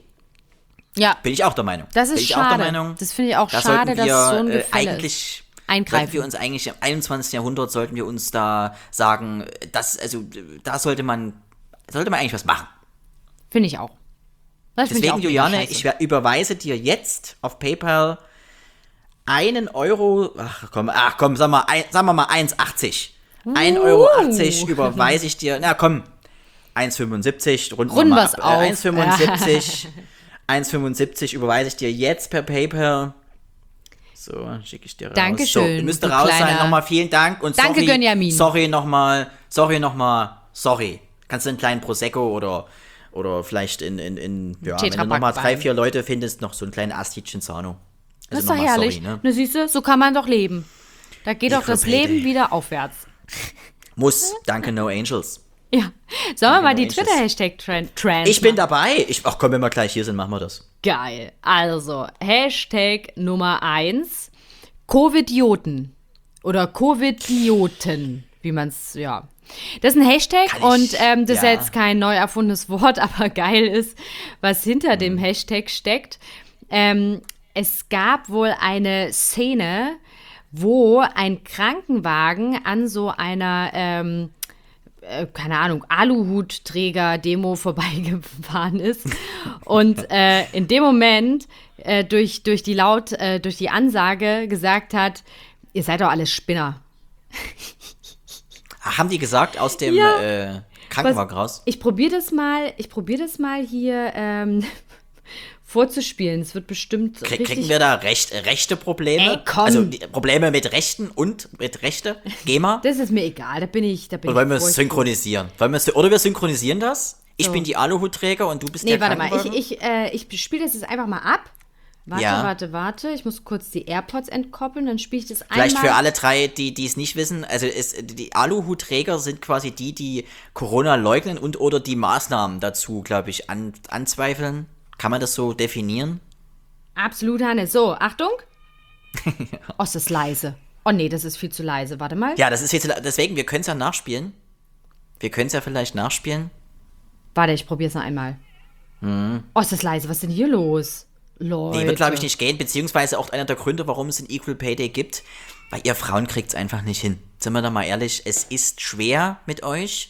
Ja, Bin ich auch der Meinung. das Bin ist ich auch schade. der Meinung. Das finde ich auch Da schade, sollten wir, dass so ein äh, Gefälle eigentlich eingreifen. sollten wir uns eigentlich im einundzwanzigsten Jahrhundert sollten wir uns da sagen, dass, also da sollte man sollte man eigentlich was machen. Finde ich auch. Das finde ich Deswegen, auch mega Juliane, scheiße. ich wer- überweise dir jetzt auf PayPal einen Euro, ach komm, ach komm, sag mal, ein, sagen wir mal eins achtzig. ein Euro achtzig überweise ich dir, na komm, eins fünfundsiebzig, runden wir Runden mal wir's ab. auf. Äh, eins fünfundsiebzig, eins fünfundsiebzig überweise ich dir jetzt per PayPal. So, schicke ich dir raus. Dankeschön, So, müsste du raus sein. kleiner- Nochmal vielen Dank und Danke, sorry, Gönjamin. sorry nochmal, sorry nochmal, sorry. Kannst du einen kleinen Prosecco oder oder vielleicht in, in, in ja, wenn du Tetrapack nochmal drei, Wein. vier Leute findest, noch so einen kleinen Asti Cinzano. Das Also ist doch nochmal herrlich. sorry, ne? Ne, siehst du, so kann man doch leben. Da geht doch Equal das Pay Leben Day. wieder aufwärts. Muss, danke No Angels. Ja. Sollen wir mal die Inches. Twitter-Hashtag-Trends Ich bin dabei. Ich, ach komm, wenn wir gleich hier sind, machen wir das. Geil. Also, Hashtag Nummer eins, Covidioten. Oder Covidioten, wie man es, ja. Das ist ein Hashtag Kann ich- und ähm, das ist ja. jetzt kein neu erfundenes Wort, aber geil ist, was hinter dem Hashtag steckt. Ähm, es gab wohl eine Szene, wo ein Krankenwagen an so einer, ähm, äh, keine Ahnung, Aluhutträger-Demo vorbeigefahren ist und äh, in dem Moment äh, durch, durch die laut, äh, durch die Ansage gesagt hat, ihr seid doch alles Spinner. Ach, haben die gesagt aus dem Ja. äh, Krankenwagen raus? Ich probiere das mal, ich probiere das mal hier ähm, vorzuspielen. Es wird bestimmt Krieg, richtig. kriegen wir da recht, rechte Probleme? Ey, komm. Also die Probleme mit Rechten und mit Rechte? GEMA? Das ist mir egal, da bin ich, da bin Oder wollen wir ich es furchtbar. synchronisieren? Wollen wir es, oder wir synchronisieren das? Ich So. bin die Aluhutträger und du bist Nee, der warte mal, Krankenwagen? ich, ich, äh, ich spiele das jetzt einfach mal ab. Warte, Ja. warte, warte. Ich muss kurz die AirPods entkoppeln, dann spiele ich das Vielleicht einmal. für alle drei, die die es nicht wissen, also es, die Aluhutträger sind quasi die, die Corona leugnen und oder die Maßnahmen dazu, glaube ich, an, anzweifeln. Kann man das so definieren? Absolut, Hannes. So, Achtung. Oh, ist das leise. Oh nee, das ist viel zu leise. Warte mal. Ja, das ist jetzt, deswegen, wir können es ja nachspielen. Wir können es ja vielleicht nachspielen. Warte, ich probiere es noch einmal. Oh, ist das leise. Was ist denn hier los? Leute. Nee, wird, glaube ich, nicht gehen, beziehungsweise auch einer der Gründe, warum es ein Equal Pay Day gibt, weil ihr Frauen kriegt es einfach nicht hin. Sind wir da mal ehrlich, es ist schwer mit euch.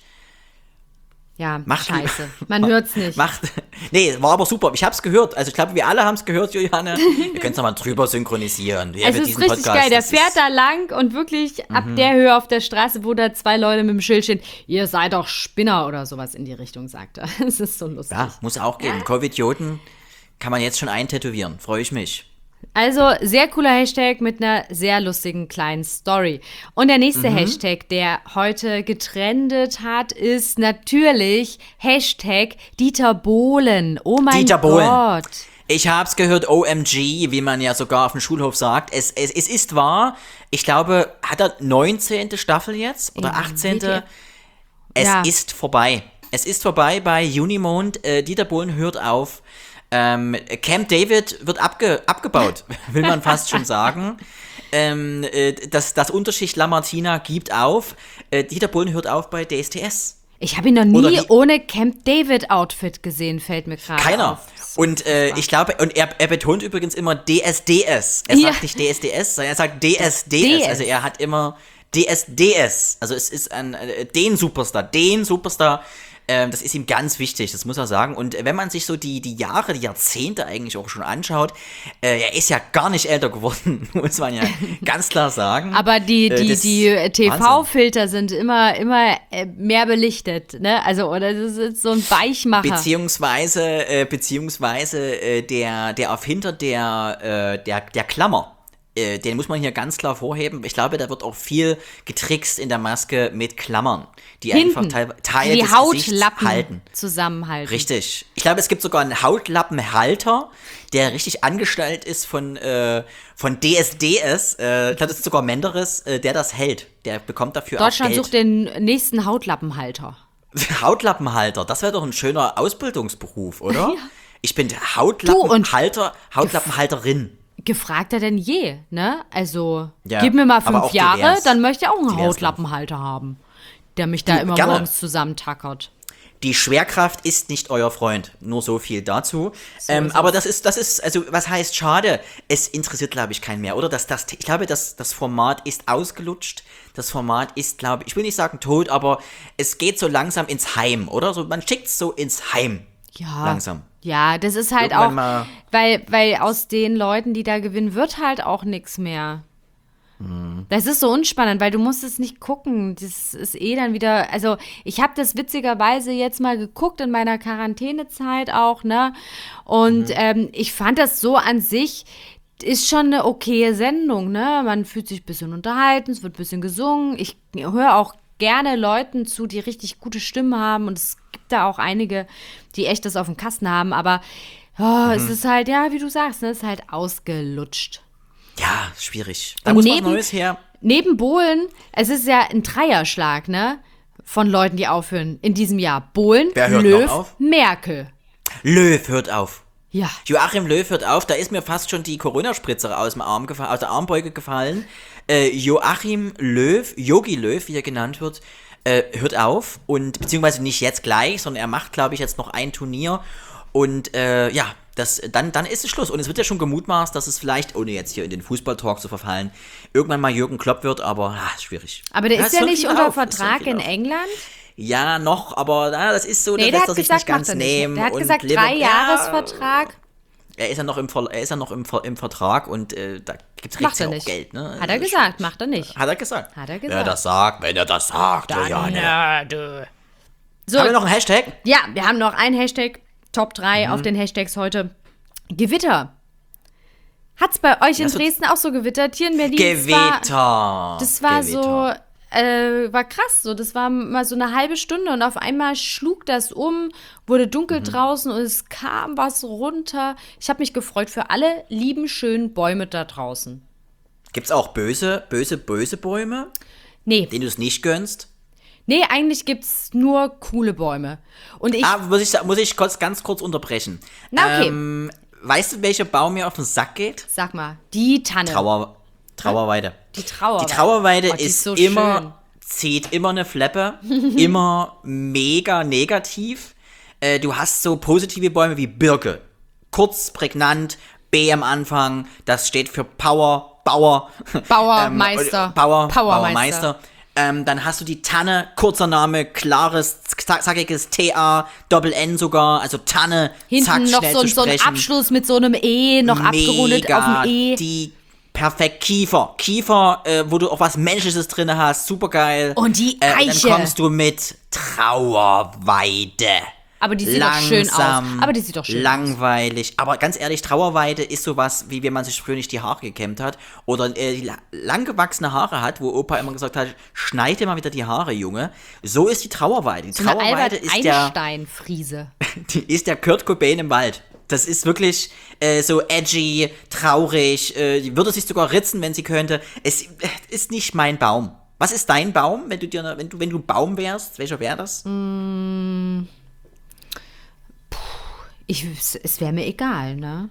Ja, Macht scheiße. lieber- Man hört's nicht. Macht, nee, war aber super. Ich hab's gehört. Also ich glaube, wir alle haben es gehört, Juliane. Wir können es nochmal drüber synchronisieren. Ja, Es für ist diesen richtig Podcast. geil. Der Das fährt ist, da lang und wirklich ab der Höhe auf der Straße, wo da zwei Leute mit dem Schild stehen, ihr seid doch Spinner oder sowas in die Richtung, sagt er. Es ist so lustig. Ja, muss auch gehen. Covidioten kann man jetzt schon eintätowieren. Freue ich mich. Also, sehr cooler Hashtag mit einer sehr lustigen kleinen Story. Und der nächste Mhm. Hashtag, der heute getrendet hat, ist natürlich Hashtag Dieter Bohlen. Oh mein Dieter Bohlen. Gott. Ich hab's gehört, O M G, wie man ja sogar auf dem Schulhof sagt. Es, es, es ist wahr. Ich glaube, hat er neunzehnte Staffel jetzt? Oder Ja, achtzehnte wirklich. Es Ja. ist vorbei. Es ist vorbei bei Unimond. Äh, Dieter Bohlen hört auf. Ähm, Camp David wird abge abgebaut, will man fast schon sagen. Ähm, äh, das, das Unterschicht Lamartina gibt auf. Äh, Dieter Bohlen hört auf bei D S D S. Ich habe ihn noch Oder nie die- ohne Camp David Outfit gesehen, fällt mir gerade Keiner. auf. Und äh, ich glaube, und er, er betont übrigens immer D S D S. Er Ja. sagt nicht D S D S, sondern er sagt D S D S. D S. Also er hat immer D S D S. Also es ist ein, äh, den Superstar, den Superstar. Ähm, das ist ihm ganz wichtig, das muss er sagen. Und wenn man sich so die, die Jahre, die Jahrzehnte eigentlich auch schon anschaut, äh, er ist ja gar nicht älter geworden, muss man ja ganz klar sagen. Aber die, Äh, die, das- die Wahnsinn. T V-Filter sind immer, immer äh, mehr belichtet, ne? Also, oder das ist so ein Weichmacher. Beziehungsweise, äh, beziehungsweise äh, der, der Erfinder der, äh, der, der Klammer, äh, den muss man hier ganz klar vorheben. Ich glaube, da wird auch viel getrickst in der Maske mit Klammern, die einfach Hinten, Teil, Teile die des Gesichts Hautlappen halten. zusammenhalten. Richtig. Ich glaube, es gibt sogar einen Hautlappenhalter, der richtig angestellt ist von, äh, von D S D S. Äh, ich glaube, das ist sogar Menderes, äh, der das hält. Der bekommt dafür Deutschland auch Geld. sucht den nächsten Hautlappenhalter. Hautlappenhalter, das wäre doch ein schöner Ausbildungsberuf, oder? Ich bin Du, und- Hautlappenhalter, Hautlappenhalterin. Gefragter denn je, ne? Also, Ja, gib mir mal aber fünf auch Jahre, divers. dann möchte ich auch einen Divers Hautlappenhalter haben, der mich da Du, immer gerne. morgens zusammentackert. Die Schwerkraft ist nicht euer Freund. Nur so viel dazu. ähm, ist aber das ist, das ist, also was heißt schade? Es interessiert, glaube ich, keinen mehr, oder? Das, das, ich glaube, das, das Format ist ausgelutscht. Das Format ist, glaube ich, ich will nicht sagen tot, aber es geht so langsam ins Heim, oder? So, man schickt es so ins Heim. Ja. Langsam. Ja, das ist halt Irgendwann auch, mal- weil, weil aus den Leuten, die da gewinnen, wird halt auch nichts mehr. Mhm. Das ist so unspannend, weil du musst es nicht gucken. Das ist eh dann wieder, also ich habe das witzigerweise jetzt mal geguckt in meiner Quarantänezeit auch, ne? Und Mhm. ähm, ich fand das so an sich, ist schon eine okaye Sendung, ne? Man fühlt sich ein bisschen unterhalten, es wird ein bisschen gesungen. Ich höre auch gerne Leuten zu, die richtig gute Stimmen haben und es gibt da auch einige, die echt das auf dem Kasten haben, aber oh, es ist halt, ja, wie du sagst, ne, es ist halt ausgelutscht. Ja, schwierig. Da Und muss neben- was Neues her. Neben Bohlen, es ist ja ein Dreierschlag, ne? von Leuten, die aufhören in diesem Jahr. Bohlen, Wer hört Löw, noch auf? Merkel. Löw hört auf. Ja. Joachim Löw hört auf, da ist mir fast schon die Corona-Spritze aus dem Arm gefa- aus der Armbeuge gefallen. Äh, Joachim Löw, Yogi Löw, wie er genannt wird, äh, hört auf und beziehungsweise nicht jetzt gleich, sondern er macht, glaube ich, jetzt noch ein Turnier und äh, ja, das, dann, dann ist es Schluss. Und es wird ja schon gemutmaßt, dass es vielleicht, ohne jetzt hier in den Fußballtalk zu verfallen, irgendwann mal Jürgen Klopp wird, aber ah, ist schwierig. Aber der Ja, ist es ja hört nicht viel unter auf, es hört Vertrag viel in auf. England. Ja, noch, aber na, das ist so, Nee, das der lässt er hat sich gesagt, nicht ganz macht er nicht. nehmen. Der hat und gesagt, Liverpool- drei Jahresvertrag. Er ist ja noch im, Ver- er ist ja noch im, Ver- im Vertrag und äh, da gibt es Macht ja er auch nicht. Geld. Ne? Hat er Das ist gesagt, macht er nicht. Hat er gesagt. Hat er Wenn er gesagt. das sagt, wenn er das sagt, Juliane. Ja, du. So, Haben wir noch einen Hashtag? ja, wir haben noch einen Hashtag, Top drei Mhm. auf den Hashtags heute. Gewitter. Hat's bei euch in Das wird- Dresden auch so gewittert? Hier in Berlin. es war- Gewitter. Das war Gewitter. so, äh, war krass so. Das war mal so eine halbe Stunde und auf einmal schlug das um, wurde dunkel Mhm. draußen und es kam was runter. Ich habe mich gefreut für alle lieben, schönen Bäume da draußen. Gibt's auch böse, böse, böse Bäume, Nee, denen du es nicht gönnst? nee, eigentlich gibt's nur coole Bäume. Und ich, Ah, muss ich, muss ich kurz, ganz kurz unterbrechen. Na, okay. Ähm, weißt du, welcher Baum mir auf den Sack geht? sag mal, die Tanne. Trauer, Trauerweide. Die Trauerweide. Die Trauerweide Oh, die ist, so immer, schön. zieht immer eine Fleppe, immer mega negativ. Äh, du hast so positive Bäume wie Birke. Kurz, prägnant, B am Anfang, das steht für Power, Bauer. Bauermeister. Ähm, Bauer, Powermeister. Bauermeister. Ähm, dann hast du die Tanne, kurzer Name, klares, zackiges T A, Doppel-N sogar, also Tanne, Hinten zack, noch schnell so, zu so ein sprechen. Abschluss mit so einem E, noch abgerundet auf dem E. Die perfekt Kiefer. Kiefer, äh, wo du auch was Menschliches drin hast, super geil. Und die Äh, Eiche. dann kommst du mit Trauerweide. Aber die sieht doch schön aus. Aber die sieht doch schön aus. langweilig. Aber ganz ehrlich, Trauerweide ist sowas, wie wenn man sich früher nicht die Haare gekämmt hat oder äh, la- langgewachsene Haare hat, wo Opa immer gesagt hat, schneid dir mal wieder die Haare, Junge. So ist die Trauerweide. Die So eine Trauerweide Albert ist der, Einstein-Friese. die ist der Kurt Cobain im Wald. Das ist wirklich äh, so edgy, traurig, äh, die würde sich sogar ritzen, wenn sie könnte. Es äh, ist nicht mein Baum. Was ist dein Baum, wenn du dir, wenn du, wenn du ein Baum wärst? Welcher wäre das? Ich, es wäre mir egal, ne?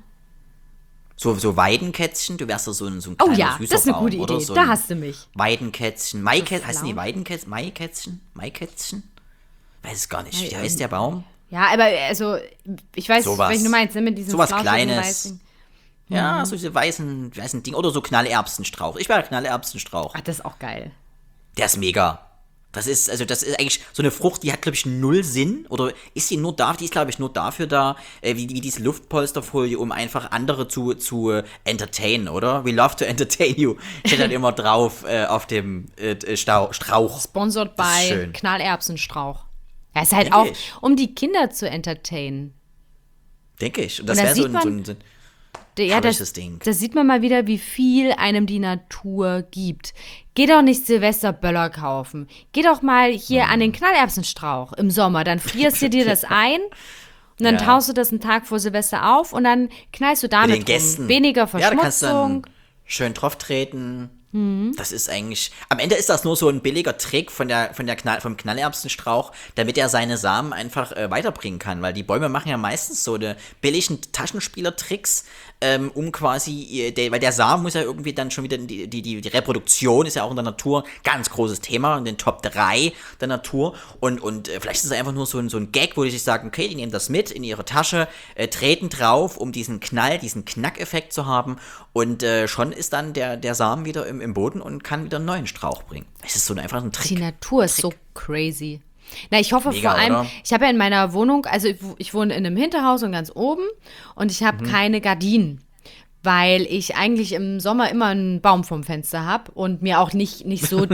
So, so Weidenkätzchen, du wärst doch so ein, so ein Oh kleiner ja, süßer das ist eine Baum, gute oder? Idee. So Da ein hast du mich. Weidenkätzchen, Maikätzchen, heißen die Flau. Weidenkätzchen? Maikätzchen? Maikätzchen? Weiß es gar nicht. Wie heißt der Baum? Ja, aber also, ich weiß, Sowas. welchen du meinst, ne? Mit diesen Sowas flauschigen Kleines. weißen- Ja, so diese weißen, weißen Ding. Oder so Knallerbsenstrauch. Ich wäre Knallerbsenstrauch. Ach, das ist auch geil. Der ist mega. Das ist, also das ist eigentlich so eine Frucht, die hat, glaube ich, null Sinn. Oder ist die nur da, die ist, glaube ich, nur dafür da, äh, wie, wie diese Luftpolsterfolie, um einfach andere zu, zu äh, entertainen, oder? We love to entertain you. Steht halt immer drauf äh, auf dem äh, Stau, Strauch. Sponsored Das ist by schön. Knallerbsenstrauch. Ja, ist halt Denke auch, ich. um die Kinder zu entertainen. Denke ich. Und das Und da wäre so sieht ein, so man- ein, so ein Ja, Hab ich das, das Ding. das sieht man mal wieder, wie viel einem die Natur gibt. Geh doch nicht Silvesterböller kaufen. Geh doch mal hier an den Knallerbsenstrauch im Sommer. Dann frierst du dir das ein und dann Ja. taust du das einen Tag vor Silvester auf und dann knallst du mit damit den Gästen. rum. Weniger Ja, da kannst du Verschmutzung. dann schön drauf treten. Mhm. Das ist eigentlich, am Ende ist das nur so ein billiger Trick von der, von der Knall, vom Knallerbsenstrauch, damit er seine Samen einfach äh, weiterbringen kann, weil die Bäume machen ja meistens so eine billigen Taschenspielertricks, ähm, um quasi, äh, der, weil der Samen muss ja irgendwie dann schon wieder, die, die, die, die Reproduktion ist ja auch in der Natur ganz großes Thema, in den Top drei der Natur und, und äh, vielleicht ist es einfach nur so ein, so ein Gag, wo die sich sagen, okay, die nehmen das mit in ihre Tasche, äh, treten drauf, um diesen Knall, diesen Knackeffekt zu haben und äh, schon ist dann der, der Samen wieder im, im Boden und kann wieder einen neuen Strauch bringen. Es ist so einfach ein Trick. Die Natur ist so crazy. Na, ich hoffe Mega, vor allem, oder? ich habe ja in meiner Wohnung, also ich, ich wohne in einem Hinterhaus und ganz oben und ich Mhm. habe keine Gardinen, weil ich eigentlich im Sommer immer einen Baum vorm Fenster habe und mir auch nicht, nicht so,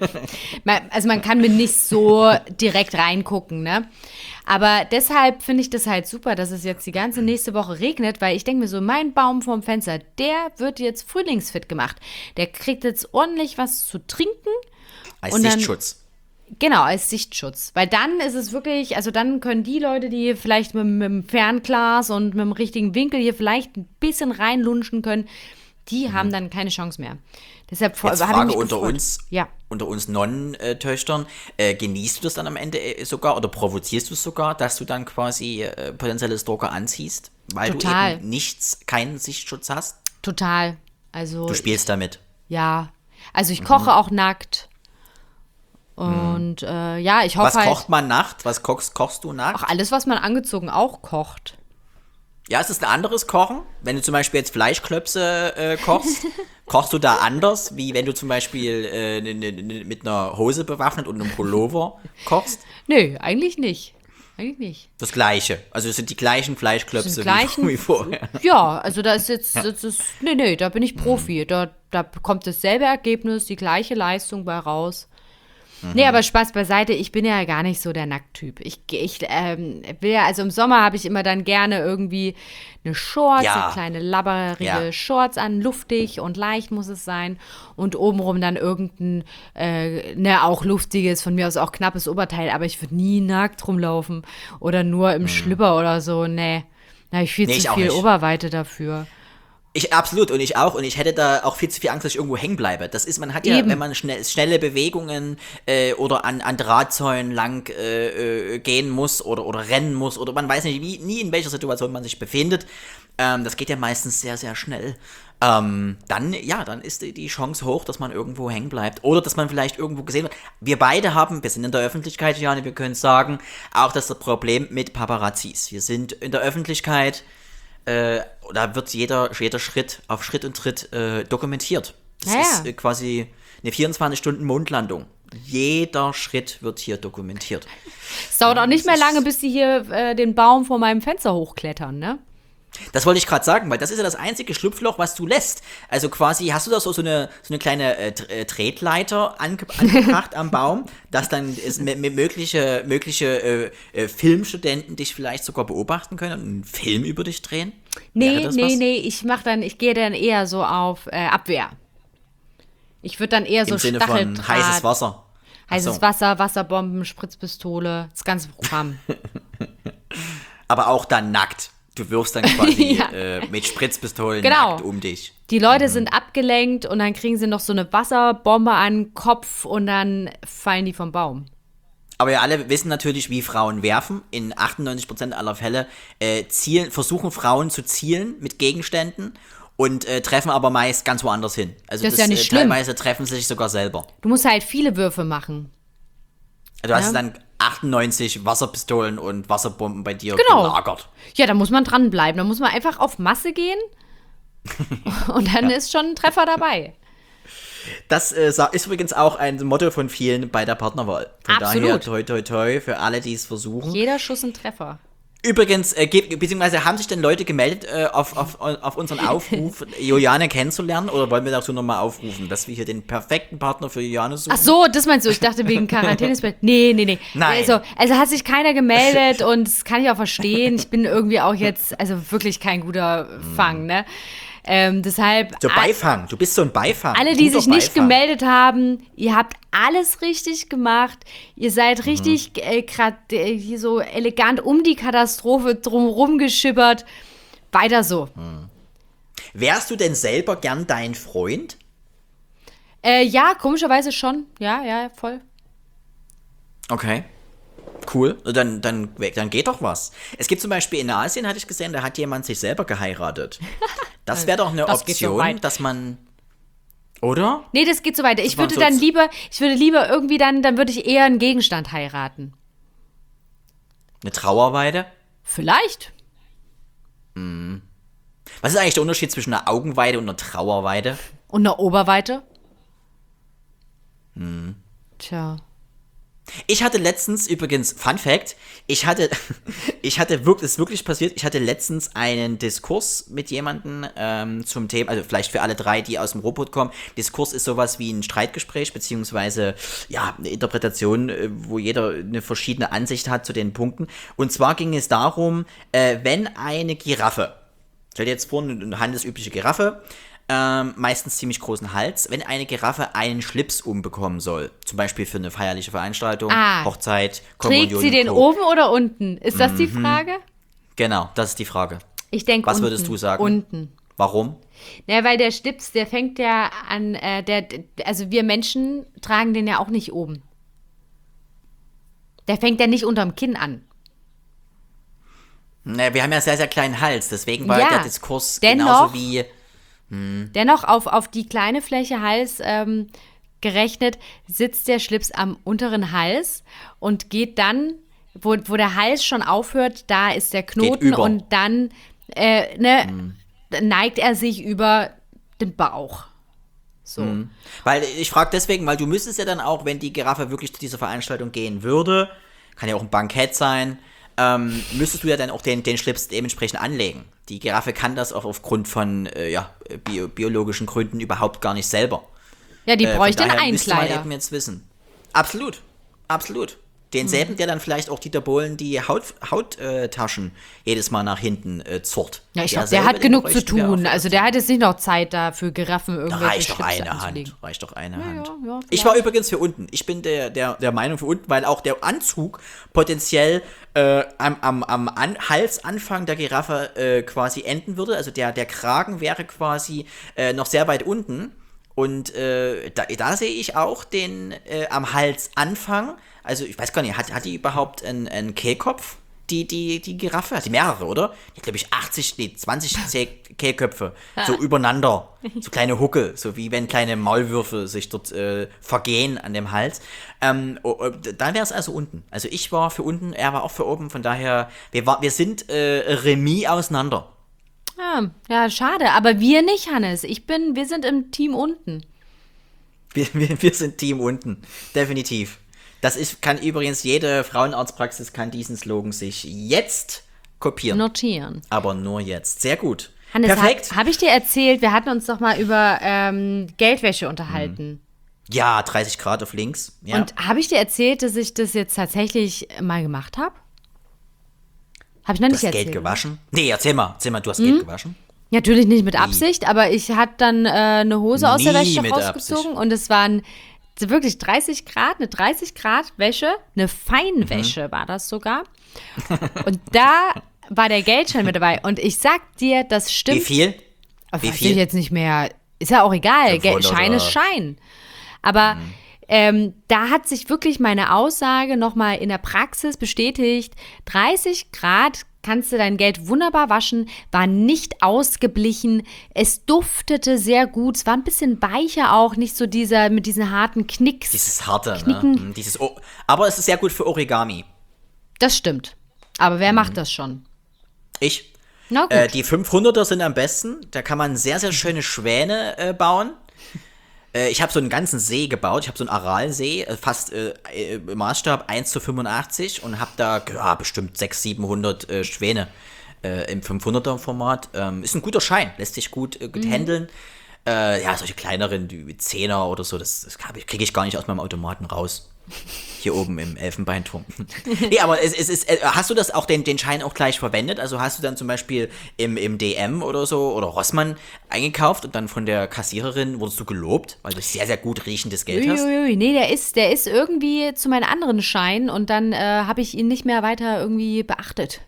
man- also man kann mir nicht so direkt reingucken, ne? Aber deshalb finde ich das halt super, dass es jetzt die ganze nächste Woche regnet, weil ich denke mir so, mein Baum vorm Fenster, der wird jetzt frühlingsfit gemacht. Der kriegt jetzt ordentlich was zu trinken. Als und dann- Sichtschutz. Genau, als Sichtschutz. Weil dann ist es wirklich, also dann können die Leute, die vielleicht mit, mit dem Fernglas und mit dem richtigen Winkel hier vielleicht ein bisschen reinlunschen können, die haben dann keine Chance mehr. Deshalb Jetzt habe ich Frage mich unter gefreut. uns, Ja. unter uns Nonnentöchtern, äh, genießt du das dann am Ende äh, sogar oder provozierst du es sogar, dass du dann quasi äh, potenzielle Stalker anziehst, weil Total. du eben nichts, keinen Sichtschutz hast? Total. Also Du spielst damit. ja. Also ich koche auch nackt. Und äh, ja, ich hoffe Was halt kocht man nackt? Was kochst, kochst du nackt? auch alles, was man angezogen auch kocht. Ja, ist das ein anderes Kochen? Wenn du zum Beispiel jetzt Fleischklöpse äh, kochst, kochst du da anders, wie wenn du zum Beispiel äh, ne, ne, ne, mit einer Hose bewaffnet und einem Pullover kochst? Nö, eigentlich nicht. Eigentlich nicht. Das Gleiche. Also es sind die gleichen Fleischklöpse sind wie, gleichen- wie vorher. Ja, also da ist jetzt, das ist, nee, nee, da bin ich Profi. Da, da kommt dasselbe Ergebnis, die gleiche Leistung bei raus. Nee, aber Spaß beiseite, ich bin ja gar nicht so der Nackttyp. Ich, ich ähm, will ja, also im Sommer habe ich immer dann gerne irgendwie eine Shorts, Ja. eine kleine labberige Ja. Shorts an, luftig und leicht muss es sein. Und obenrum dann irgendein, äh, ne, auch luftiges, von mir aus auch knappes Oberteil, aber ich würde nie nackt rumlaufen oder nur im Schlüpper oder so, nee. Da habe ich viel Nee, ich zu auch viel nicht. Oberweite dafür. Ich absolut und ich auch und ich hätte da auch viel zu viel Angst, dass ich irgendwo hängen bleibe. Das ist, man hat ja, Eben. wenn man schnell, schnelle Bewegungen äh, oder an, an Drahtzäunen lang äh, äh, gehen muss oder, oder rennen muss oder man weiß nicht, wie, nie in welcher Situation man sich befindet. Ähm, das geht ja meistens sehr, sehr schnell. Ähm, dann, ja, dann ist die, die Chance hoch, dass man irgendwo hängen bleibt oder dass man vielleicht irgendwo gesehen wird. Wir beide haben, wir sind in der Öffentlichkeit, Jane, wir können sagen, auch das Problem mit Paparazzis. Wir sind in der Öffentlichkeit. Äh, da wird jeder, jeder Schritt auf Schritt und Tritt äh, dokumentiert. Das Ja, ist ja. äh, quasi eine vierundzwanzig Stunden Mondlandung. Jeder Schritt wird hier dokumentiert. Es dauert auch nicht das mehr ist- lange, bis die hier äh, den Baum vor meinem Fenster hochklettern, ne? Das wollte ich gerade sagen, weil das ist ja das einzige Schlupfloch, was du lässt. Also quasi, hast du da so, so, eine, so eine kleine äh, Tr- äh, Tretleiter ange angebracht am Baum, dass dann ist, m- m- mögliche, mögliche äh, äh, Filmstudenten dich vielleicht sogar beobachten können und einen Film über dich drehen? Wäre Nee, das nee, was? nee, ich mach dann, ich gehe dann eher so auf äh, Abwehr. Ich würde dann eher so Im Sinne Stacheldraht, von heißes Wasser. Ach heißes so. Wasser, Wasserbomben, Spritzpistole, das ganze Programm. Aber auch dann nackt. Du wirfst dann quasi Ja. äh, mit Spritzpistolen Genau. nackt um dich. Die Leute sind abgelenkt und dann kriegen sie noch so eine Wasserbombe an den Kopf und dann fallen die vom Baum. Aber wir alle wissen natürlich, wie Frauen werfen. In achtundneunzig Prozent aller Fälle äh, zielen, versuchen Frauen zu zielen mit Gegenständen und äh, treffen aber meist ganz woanders hin. Also Das ist ja nicht äh, schlimm. teilweise treffen sie sich sogar selber. Du musst halt viele Würfe machen. Also du hast Ja. dann achtundneunzig Wasserpistolen und Wasserbomben bei dir Genau. gelagert. Ja, da muss man dranbleiben. Da muss man einfach auf Masse gehen und dann ist schon ein Treffer dabei. Das äh, sa- ist übrigens auch ein Motto von vielen bei der Partnerwahl. Von Absolut. daher toi toi toi für alle, die es versuchen. Jeder Schuss ein Treffer. Übrigens, äh, ge- beziehungsweise haben sich denn Leute gemeldet äh, auf, auf, auf unseren Aufruf, Juliane kennenzulernen? Oder wollen wir dazu nochmal aufrufen, dass wir hier den perfekten Partner für Juliane suchen? Ach so, das meinst du? Ich dachte wegen Quarantänesbett. Nee, nee, nee. Nein. Also, also hat sich keiner gemeldet und das kann ich auch verstehen. Ich bin irgendwie auch jetzt, also wirklich kein guter Fang, ne? Ähm, deshalb, So Beifang, du bist so ein Beifang. alle, die guter sich nicht Beifang. gemeldet haben, ihr habt alles richtig gemacht. Ihr Mhm. seid richtig äh, grad, äh, hier so elegant um die Katastrophe drumherum geschippert. Weiter so. Wärst du denn selber gern dein Freund? Äh, ja, komischerweise schon. Ja, ja, voll. Okay. Cool. Dann, dann, dann geht doch was. Es gibt zum Beispiel in Asien, hatte ich gesehen, da hat jemand sich selber geheiratet. Das wäre doch eine Das geht so Option, weit. dass man. Oder? Nee, das geht so weiter. Ich war würde so dann z- lieber, ich würde lieber irgendwie dann, dann würde ich eher einen Gegenstand heiraten. Eine Trauerweide? Vielleicht. Was ist eigentlich der Unterschied zwischen einer Augenweide und einer Trauerweide? Und eine Oberweite? Hm. Tja. Ich hatte letztens, übrigens, Fun Fact, ich hatte, ich hatte wirklich, das ist wirklich passiert, ich hatte letztens einen Diskurs mit jemandem ähm, zum Thema, also vielleicht für alle drei, die aus dem Robot kommen. Diskurs ist sowas wie ein Streitgespräch, beziehungsweise, ja, eine Interpretation, äh, wo jeder eine verschiedene Ansicht hat zu den Punkten. Und zwar ging es darum, äh, wenn eine Giraffe, stell dir jetzt vor, eine handelsübliche Giraffe, ähm, meistens ziemlich großen Hals, wenn eine Giraffe einen Schlips umbekommen soll, zum Beispiel für eine feierliche Veranstaltung, Ah. Hochzeit, Kommunion Trägt sie und den Co. oben oder unten? Ist das Mhm. die Frage? Genau, das ist die Frage. Ich denke Was unten. würdest du sagen? Unten. Warum? Ja, weil der Schlips, der fängt ja an, äh, der, also wir Menschen tragen den ja auch nicht oben. Der fängt ja nicht unterm Kinn an. Na, wir haben ja sehr, sehr kleinen Hals, deswegen war Ja, der Diskurs dennoch- genauso wie... Dennoch auf, auf die kleine Fläche Hals ähm, gerechnet, sitzt der Schlips am unteren Hals und geht dann, wo, wo der Hals schon aufhört, da ist der Knoten über. und dann äh, ne, neigt er sich über den Bauch. So. Weil ich frage deswegen, weil du müsstest ja dann auch, wenn die Giraffe wirklich zu dieser Veranstaltung gehen würde, kann ja auch ein Bankett sein, ähm, müsstest du ja dann auch den, den Schlips dementsprechend anlegen. Die Giraffe kann das auch aufgrund von äh, ja, bio, biologischen Gründen überhaupt gar nicht selber. Ja, die Äh, von bräuchte daher einen müsste man Einkleider. eben jetzt wissen. Absolut, absolut. Denselben, der dann vielleicht auch Dieter Bohlen die Hauttaschen Haut, äh, Taschen jedes Mal nach hinten äh, zurrt. Ja, ich glaube, der Derselbe, hat den genug zu bräuchten wir tun. auch. Also der hat jetzt nicht noch Zeit da für Giraffen Da irgendwelche reicht doch Schlipse eine anzulegen. Hand. Reicht doch eine Ja, Hand. ja, ja, ich war vielleicht. übrigens für unten. Ich bin der, der, der Meinung für unten, weil auch der Anzug potenziell äh, am, am, am An Halsanfang der Giraffe äh, quasi enden würde. Also der, der Kragen wäre quasi äh, noch sehr weit unten. Und äh, da, da sehe ich auch den äh, am Halsanfang. Also ich weiß gar nicht, hat, hat die überhaupt einen, einen Kehlkopf? Die, die, die Giraffe? Hat die mehrere, oder? Die hat, glaube ich, achtzig, nee, zwanzig Zäh- Kehlköpfe. So übereinander. So kleine Huckel. So wie wenn kleine Maulwürfe sich dort äh, vergehen an dem Hals. Ähm, oh, oh, dann wäre es also unten. Also ich war für unten, er war auch für oben. Von daher, wir, war, wir sind äh, remis auseinander. Ja, ja, schade. Aber wir nicht, Hannes. Ich bin, wir sind im Team unten. Wir, wir, wir sind Team unten. Definitiv. Das ist, kann übrigens jede Frauenarztpraxis kann diesen Slogan sich jetzt kopieren. Notieren. Aber nur jetzt. Sehr gut. Hannes, Perfekt. habe hab ich dir erzählt, wir hatten uns doch mal über ähm, Geldwäsche unterhalten. Ja, dreißig Grad auf links. Ja. Und habe ich dir erzählt, dass ich das jetzt tatsächlich mal gemacht habe? Habe ich noch du nicht hast erzählt. Geld gewaschen? Nee, erzähl mal. Erzähl mal, du hast Geld gewaschen? Natürlich nicht mit Absicht, aber ich hatte dann äh, eine Hose aus der Nie Wäsche mit rausgezogen und es waren so wirklich dreißig Grad, eine dreißig Grad Wäsche, eine Feinwäsche war das sogar. Und da war der Geldschein mit dabei und ich sag dir, das stimmt. Wie viel? Weiß Wie ich viel? jetzt nicht mehr. Ist ja auch egal. Gel- fünfhundert Schein ist oder- Schein. Aber ähm, da hat sich wirklich meine Aussage nochmal in der Praxis bestätigt. dreißig Grad kannst du dein Geld wunderbar waschen, war nicht ausgeblichen, es duftete sehr gut, es war ein bisschen weicher auch, nicht so dieser mit diesen harten Knicks. Dieses harte, ne? Knicken. Hm, Dieses o Aber es ist sehr gut für Origami. Das stimmt. Aber wer macht das schon? Ich. Na gut. Äh, die fünfhunderter sind am besten. Da kann man sehr, sehr schöne Schwäne äh, bauen. Äh, ich habe so einen ganzen See gebaut. Ich habe so einen Aralsee, äh, fast äh, äh, Maßstab eins zu fünfundachtzig und habe da ja, bestimmt sechshundert, siebenhundert äh, Schwäne äh, im fünfhunderter-Format. Ähm, ist ein guter Schein, lässt sich gut, äh, gut Mhm. handeln. Äh, ja, solche kleineren, die Zehner oder so, das, das kriege ich gar nicht aus meinem Automaten raus. Hier oben im Elfenbeinturm. Nee, aber es, es ist, äh, hast du das auch den, den Schein auch gleich verwendet? Also hast du dann zum Beispiel im, im D M oder so oder Rossmann eingekauft und dann von der Kassiererin wurdest du gelobt, weil du sehr, sehr gut riechendes Geld hast? Uiuiui, nee, der ist, der ist irgendwie zu meinen anderen Scheinen und dann äh, habe ich ihn nicht mehr weiter irgendwie beachtet.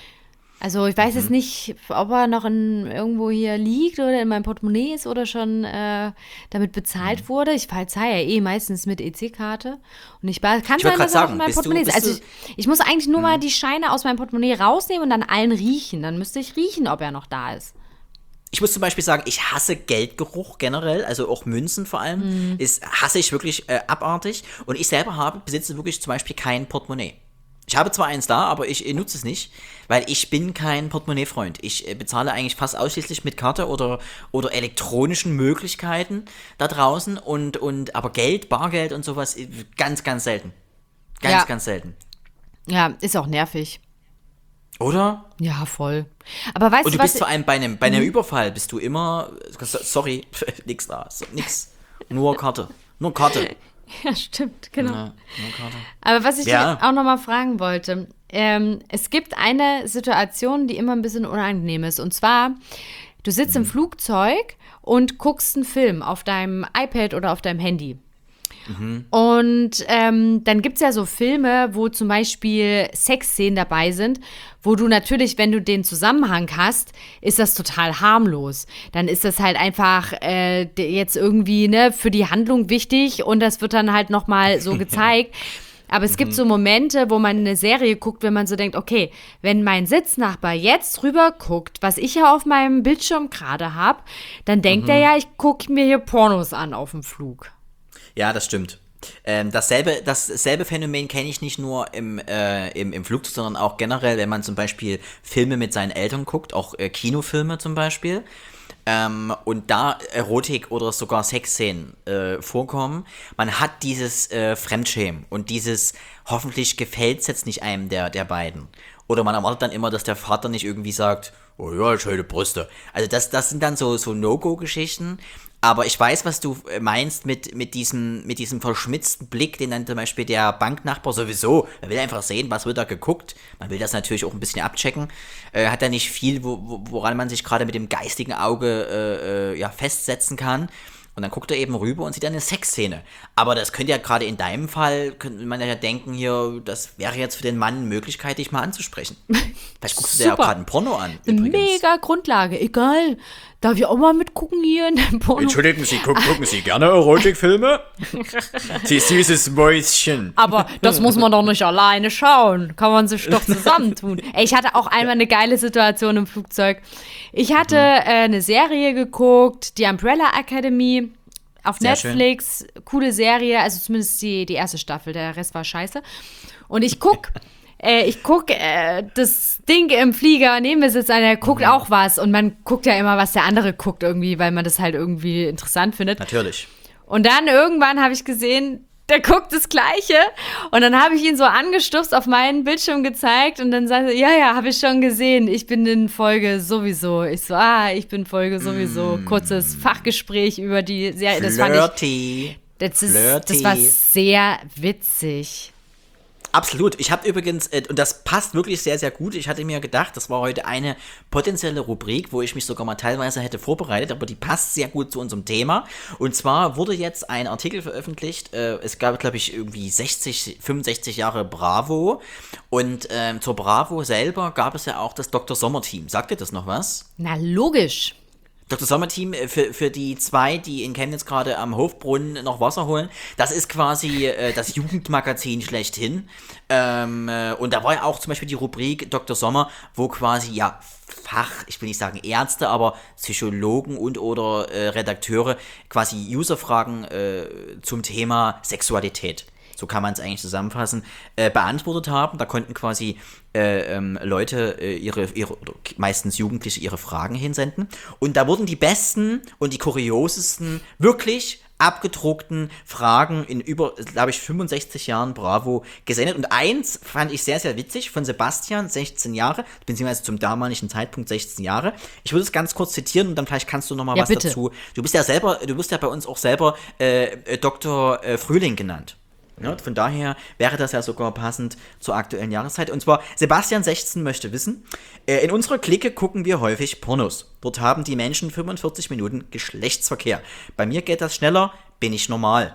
Also ich weiß Mhm. jetzt nicht, ob er noch in, irgendwo hier liegt oder in meinem Portemonnaie ist oder schon äh, damit bezahlt Mhm. wurde. Ich zahle ja eh meistens mit E C-Karte. Und ich kann sein, wollte grad dass er noch sagen, in meinem bist du- Portemonnaie ist. bist Also du- Mhm. ich, ich muss eigentlich nur mal die Scheine aus meinem Portemonnaie rausnehmen und dann allen riechen. Dann müsste ich riechen, ob er noch da ist. Ich muss zum Beispiel sagen, ich hasse Geldgeruch generell, also auch Münzen vor allem, ist, hasse ich wirklich äh, abartig. Und ich selber habe, besitze wirklich zum Beispiel kein Portemonnaie. Ich habe zwar eins da, aber ich äh, nutze es nicht, weil ich bin kein Portemonnaie-Freund. Ich äh, bezahle eigentlich fast ausschließlich mit Karte oder, oder elektronischen Möglichkeiten da draußen. Und, und aber Geld, Bargeld und sowas, äh, ganz, ganz selten. Ganz, Ja. ganz selten. Ja, ist auch nervig. Oder? Ja, voll. Aber weißt Und du, du was... bist vor allem bei einem, bei einem Überfall, bist du immer, sorry, nix da, so, nix, nur Karte, nur Karte. Ja, stimmt, genau. Ja, nur Karte. Aber was ich Ja. dir auch noch mal fragen wollte, ähm, es gibt eine Situation, die immer ein bisschen unangenehm ist. Und zwar, du sitzt Mhm. im Flugzeug und guckst einen Film auf deinem iPad oder auf deinem Handy. Mhm. Und ähm, dann gibt es ja so Filme, wo zum Beispiel Sexszenen dabei sind, wo du natürlich, wenn du den Zusammenhang hast, ist das total harmlos. Dann ist das halt einfach äh, jetzt irgendwie ne, für die Handlung wichtig und das wird dann halt nochmal so gezeigt. Aber es gibt so Momente, wo man eine Serie guckt, wenn man so denkt, okay, wenn mein Sitznachbar jetzt rüber guckt, was ich ja auf meinem Bildschirm gerade habe, dann denkt er ja, ich gucke mir hier Pornos an auf dem Flug. Ja, das stimmt. Ähm, dasselbe, dasselbe Phänomen kenne ich nicht nur im, äh, im, im Flugzeug, sondern auch generell, wenn man zum Beispiel Filme mit seinen Eltern guckt, auch äh, Kinofilme zum Beispiel, ähm, und da Erotik oder sogar Sexszenen äh, vorkommen. Man hat dieses äh, Fremdschämen und dieses, hoffentlich gefällt es jetzt nicht einem der, der beiden. Oder man erwartet dann immer, dass der Vater nicht irgendwie sagt, oh ja, schöne Brüste. Also das, das sind dann so, so No-Go-Geschichten. Aber ich weiß, was du meinst mit, mit, diesem, mit diesem verschmitzten Blick, den dann zum Beispiel der Banknachbar sowieso, man will einfach sehen, was wird da geguckt. Man will das natürlich auch ein bisschen abchecken. Äh, hat da nicht viel, wo, wo, woran man sich gerade mit dem geistigen Auge äh, äh, ja, festsetzen kann. Und dann guckt er eben rüber und sieht eine Sexszene. Aber das könnte ja gerade in deinem Fall, könnte man ja denken, hier, das wäre jetzt für den Mann eine Möglichkeit, dich mal anzusprechen. Vielleicht guckst du dir ja gerade ein Porno an. Eine übrigens. mega Grundlage. Egal, darf ich auch mal mitgucken hier in dem Porno? Entschuldigen Sie, gucken, gucken Sie gerne Erotikfilme? Sie süßes Mäuschen. Aber das muss man doch nicht alleine schauen. Kann man sich doch zusammentun. Ey, ich hatte auch einmal eine geile Situation im Flugzeug. Ich hatte äh, eine Serie geguckt, die Umbrella Academy auf Sehr Netflix. Coole Serie, also zumindest die, die erste Staffel, der Rest war scheiße. Und ich guck, äh, ich guck äh, das Ding im Flieger, neben mir sitzt einer, der guckt auch was. Und man guckt ja immer, was der andere guckt irgendwie, weil man das halt irgendwie interessant findet. Natürlich. Und dann irgendwann habe ich gesehen, der guckt das Gleiche. Und dann habe ich ihn so angestupst auf meinen Bildschirm gezeigt und dann sagte er, ja, ja, habe ich schon gesehen, ich bin in Folge sowieso. Ich so, ah, ich bin Folge sowieso. Mm. Kurzes Fachgespräch über die Serie. Das fand ich, Flirty. das, ist, Flirty. das war sehr witzig. Absolut. Ich habe übrigens, äh, und das passt wirklich sehr, sehr gut, ich hatte mir gedacht, das war heute eine potenzielle Rubrik, wo ich mich sogar mal teilweise hätte vorbereitet, aber die passt sehr gut zu unserem Thema. Und zwar wurde jetzt ein Artikel veröffentlicht, äh, es gab, glaube ich, irgendwie sechzig, fünfundsechzig Jahre Bravo. Und ähm, zur Bravo selber gab es ja auch das Doktor Sommer-Team. Sagt ihr das noch was? Na, logisch. Doktor Sommer-Team, für, für die zwei, die in Chemnitz gerade am Hofbrunnen noch Wasser holen, das ist quasi äh, das Jugendmagazin schlechthin. Ähm, äh, und da war ja auch zum Beispiel die Rubrik Doktor Sommer, wo quasi, ja, Fach, ich will nicht sagen Ärzte, aber Psychologen und oder äh, Redakteure quasi Userfragen äh, zum Thema Sexualität, so kann man es eigentlich zusammenfassen, äh, beantwortet haben. Da konnten quasi äh, ähm, Leute äh, ihre, ihre, oder meistens Jugendliche ihre Fragen hinsenden. Und da wurden die besten und die kuriosesten, wirklich abgedruckten Fragen in über, glaube ich, fünfundsechzig Jahren Bravo gesendet. Und eins fand ich sehr, sehr witzig von Sebastian, sechzehn Jahre, beziehungsweise zum damaligen Zeitpunkt sechzehn Jahre. Ich würde es ganz kurz zitieren und dann vielleicht kannst du noch mal Ja, was bitte. dazu. Du bist ja selber, du bist ja bei uns auch selber äh, Doktor äh, Frühling genannt. Ja, von daher wäre das ja sogar passend zur aktuellen Jahreszeit. Und zwar, Sebastian sechzehn möchte wissen, äh, in unserer Clique gucken wir häufig Pornos. Dort haben die Menschen fünfundvierzig Minuten Geschlechtsverkehr. Bei mir geht das schneller, bin ich normal.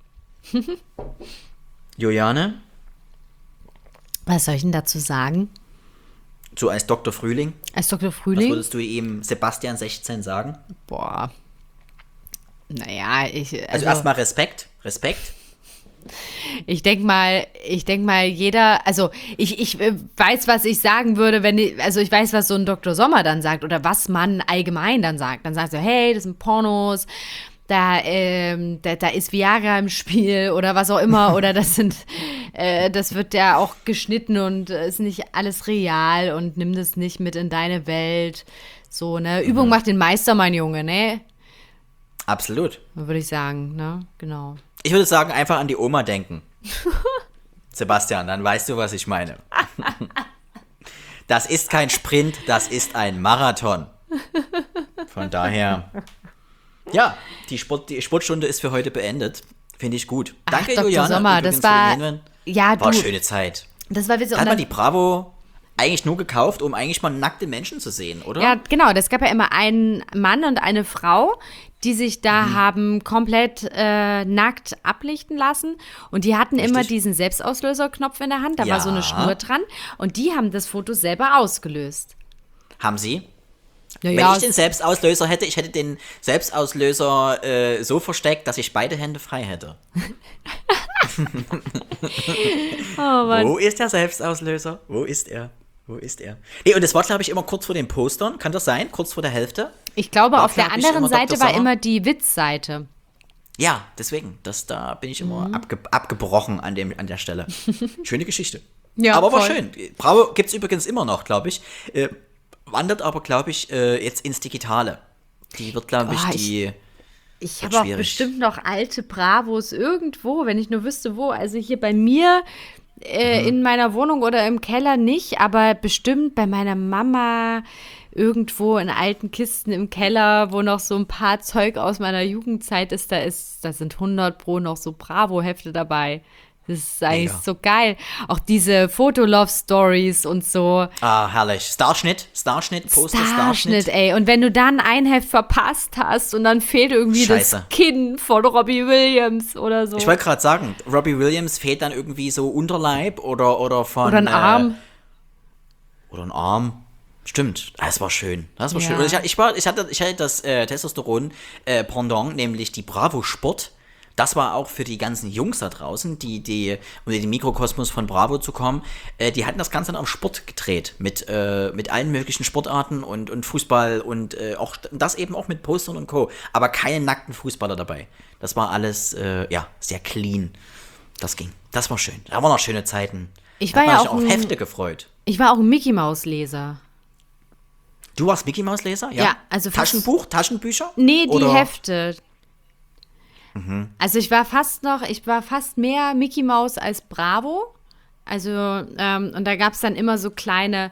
Juliane, Was soll ich denn dazu sagen? so als Doktor Frühling, Als Doktor was Frühling? würdest du ihm Sebastian sechzehn sagen? Boah. Naja, ich. Also, Also, erstmal Respekt, Respekt. Ich denke mal, ich denke mal, jeder, also ich, ich äh, weiß, was ich sagen würde, wenn ich, also ich weiß, was so ein Doktor Sommer dann sagt oder was man allgemein dann sagt. Dann sagt so, hey, das sind Pornos, da, ähm, da, da ist Viagra im Spiel oder was auch immer oder das sind, äh, das wird ja auch geschnitten und äh, ist nicht alles real und nimm das nicht mit in deine Welt. So, ne? Übung macht den Meister, mein Junge, ne? Absolut. Würde ich sagen, ne? Genau. Ich würde sagen, einfach an die Oma denken. Sebastian, dann weißt du, was ich meine. Das ist kein Sprint, das ist ein Marathon. Von daher, ja, die, Sport, die Sportstunde ist für heute beendet. Finde ich gut. Danke, Ach, Doktor Juliane. Sommer, übrigens das war- für den Hinweis. Ja, War du, eine schöne Zeit. das war witzig. Hat Und man dann, die Bravo eigentlich nur gekauft, um eigentlich mal nackte Menschen zu sehen, oder? Ja, genau. Das gab ja immer einen Mann und eine Frau, die sich da Mhm. haben komplett äh, nackt ablichten lassen. Und die hatten immer Richtig. diesen Selbstauslöserknopf in der Hand. Da Ja. war so eine Schnur dran. Und die haben das Foto selber ausgelöst. Haben sie? Ja, Wenn ja, ich den Selbstauslöser hätte, ich hätte den Selbstauslöser äh, so versteckt, dass ich beide Hände frei hätte. oh Mann. Wo ist der Selbstauslöser? Wo ist er? Wo ist er? Nee, und das war, glaube ich, immer kurz vor den Postern. Kann das sein? Kurz vor der Hälfte? Ich glaube, War, auf der glaub ich, anderen immer Doktor Seite war Sommer. immer die Witzseite. Ja, deswegen. Das, da bin ich immer Mhm. abge abgebrochen an, dem, an der Stelle. Schöne Geschichte. Ja, aber war voll. schön. Bravo gibt es übrigens immer noch, glaube ich. Äh, wandert aber, glaube ich, äh, jetzt ins Digitale. Die wird, glaube ich, Oh, ich- die... Ich Wird habe auch schwierig. bestimmt noch alte Bravos irgendwo, wenn ich nur wüsste, wo. Also hier bei mir äh, Mhm. in meiner Wohnung oder im Keller nicht, aber bestimmt bei meiner Mama irgendwo in alten Kisten im Keller, wo noch so ein paar Zeug aus meiner Jugendzeit ist. Da ist, da sind hundert pro noch so Bravo-Hefte dabei. Das ist eigentlich Mega. so geil. Auch diese Fotolove-Stories und so. Ah, herrlich. Starschnitt, Starschnitt, Poster, Starschnitt, Starschnitt. ey. Und wenn du dann ein Heft verpasst hast und dann fehlt irgendwie Scheiße. das Kinn von Robbie Williams oder so. Ich wollte gerade sagen, Robbie Williams fehlt dann irgendwie so Unterleib oder, oder von... oder ein Arm. Äh, oder ein Arm. Stimmt, das war schön. Das war Ja. schön. Und ich, ich, war, ich, hatte, ich hatte das äh, Testosteron-Pendant, nämlich die Bravo Sport. Das war auch für die ganzen Jungs da draußen, die, die um in den Mikrokosmos von Bravo zu kommen, äh, die hatten das Ganze dann auf Sport gedreht. Mit, äh, mit allen möglichen Sportarten und, und Fußball und äh, auch das eben auch mit Postern und Co. Aber keine nackten Fußballer dabei. Das war alles, äh, ja, sehr clean. Das ging. Das war schön. Da waren noch schöne Zeiten. Ich Da war hat man ja sich auch auf ein- Hefte gefreut. Ich war auch ein Mickey-Maus-Leser. Du warst Mickey Maus Leser? Ja. Ja, also fast- Taschenbuch, Taschenbücher? Nee, die Oder- Hefte. Also ich war fast noch, ich war fast mehr Mickey Maus als Bravo. Also, ähm, und da gab es dann immer so kleine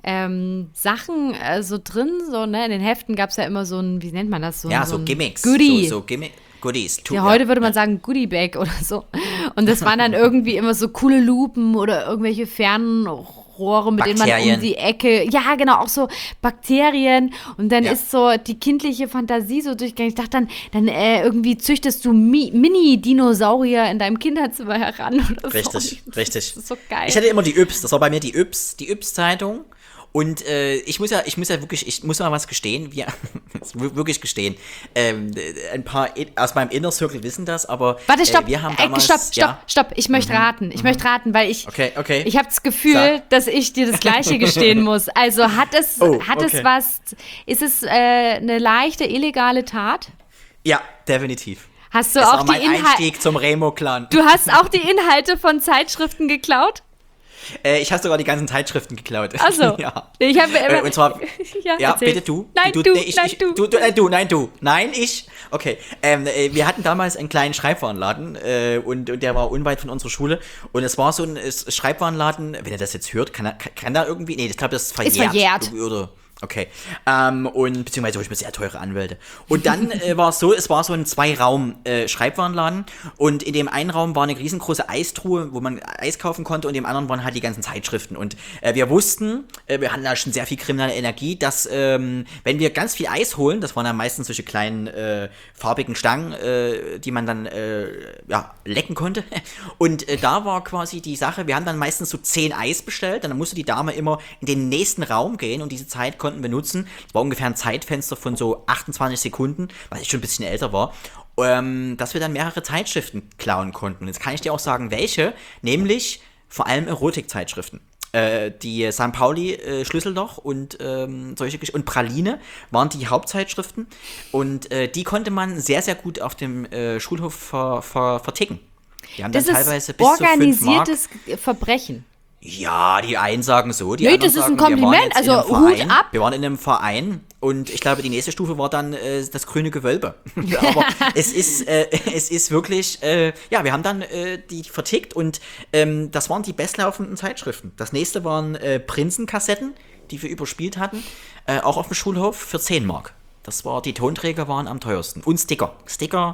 ähm, Sachen äh, so drin, so, ne? In den Heften gab es ja immer so ein, wie nennt man das? So, Ja, so so ein Gimmicks. Goodie. So, so Gimmick, Goodies. Tu- Ja, heute würde man sagen Goodie-Bag oder so. Und das waren dann irgendwie immer so coole Lupen oder irgendwelche Fernrohre, mit denen man Bakterien. um die Ecke, ja genau, auch so Bakterien. Und dann Ja. ist so die kindliche Fantasie so durchgegangen. Ich dachte dann, dann äh, irgendwie züchtest du Mi- Mini-Dinosaurier in deinem Kinderzimmer heran oder so. Richtig, richtig. Das ist so geil. Ich hatte immer die Yps, das war bei mir die Yps, die Yps-Zeitung. Und äh, ich muss ja, ich muss ja wirklich, ich muss mal was gestehen, wir, wirklich gestehen. Ähm, ein paar in, aus meinem Inner Circle wissen das, aber Warte, stopp, äh, wir haben Ey, damals, stopp, stopp, ja, stopp. Ich möchte raten. Ich möchte raten, weil ich, Okay, okay. ich habe das Gefühl, Sag. dass ich dir das Gleiche gestehen muss. Also hat es, Oh, hat es okay. was, ist es äh, eine leichte illegale Tat? ja, definitiv. Hast du Das auch war die mein Inhalte, Einstieg zum Remo-Clan. du hast auch die Inhalte von Zeitschriften geklaut? Äh, ich habe sogar die ganzen Zeitschriften geklaut. Ach so. ja. Ich habe Äh, und zwar, ja, ja, erzähl. bitte du. Nein, du, du, nee, ich, nein, ich, du. du, du, äh, du, nein, du. Nein, ich. Okay. Ähm, äh, wir hatten damals einen kleinen Schreibwarenladen äh, und, und der war unweit von unserer Schule. Und es war so ein äh, Schreibwarenladen, wenn er das jetzt hört, kann, er, kann, kann da irgendwie, nee, ich glaube, das ist verjährt. verjährt. Oder, okay. Ähm, und beziehungsweise hole ich mir sehr teure Anwälte. Und dann äh, war es so, es war so ein Zwei-Raum-Schreibwarenladen und in dem einen Raum war eine riesengroße Eistruhe, wo man Eis kaufen konnte und in dem anderen waren halt die ganzen Zeitschriften. Und äh, wir wussten, äh, wir hatten da schon sehr viel kriminelle Energie, dass ähm, wenn wir ganz viel Eis holen, das waren dann meistens solche kleinen äh, farbigen Stangen, äh, die man dann äh, ja, lecken konnte. Und äh, da war quasi die Sache, wir haben dann meistens so zehn Eis bestellt, dann musste die Dame immer in den nächsten Raum gehen und diese Zeit konnten wir nutzen. Das war ungefähr ein Zeitfenster von so achtundzwanzig Sekunden, weil ich schon ein bisschen älter war, ähm, dass wir dann mehrere Zeitschriften klauen konnten. Und jetzt kann ich dir auch sagen, welche, nämlich vor allem Erotikzeitschriften. Äh, die Sankt Pauli äh, Schlüsselloch und ähm, solche Gesch- und Praline waren die Hauptzeitschriften und äh, die konnte man sehr, sehr gut auf dem äh, Schulhof ver, ver, verticken. Die haben Das dann ist teilweise bis zu fünf Mark. organisiertes Verbrechen. Ja, die einen sagen so, die Nee, anderen das ist sagen, ein wir waren Kompliment, jetzt in also einem Hut Verein, ab. Wir waren in einem Verein und ich glaube, die nächste Stufe war dann äh, das grüne Gewölbe. Aber es ist, äh, es ist wirklich, äh, ja, wir haben dann äh, die vertickt und ähm, das waren die bestlaufenden Zeitschriften. Das nächste waren äh, Prinzenkassetten, die wir überspielt hatten, äh, auch auf dem Schulhof für zehn Mark. Das war, die Tonträger waren am teuersten. Und Sticker. Sticker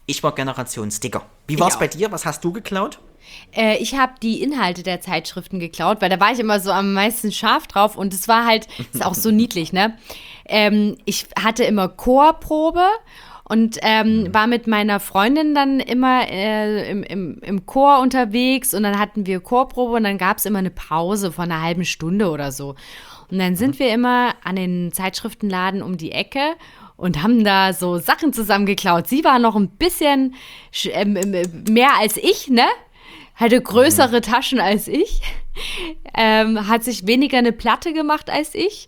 Ich war Generation Sticker. Wie war's auch. bei dir? Was hast du geklaut? Äh, ich habe die Inhalte der Zeitschriften geklaut, weil da war ich immer so am meisten scharf drauf und es war halt, ist auch so niedlich, ne? Ähm, ich hatte immer Chorprobe und ähm, war mit meiner Freundin dann immer äh, im, im, im Chor unterwegs und dann hatten wir Chorprobe und dann gab es immer eine Pause von einer halben Stunde oder so. Und dann sind wir immer an den Zeitschriftenladen um die Ecke und haben da so Sachen zusammengeklaut. Sie war noch ein bisschen sch- ähm, ähm, mehr als ich, ne? Hatte größere Taschen als ich, ähm, hat sich weniger eine Platte gemacht als ich,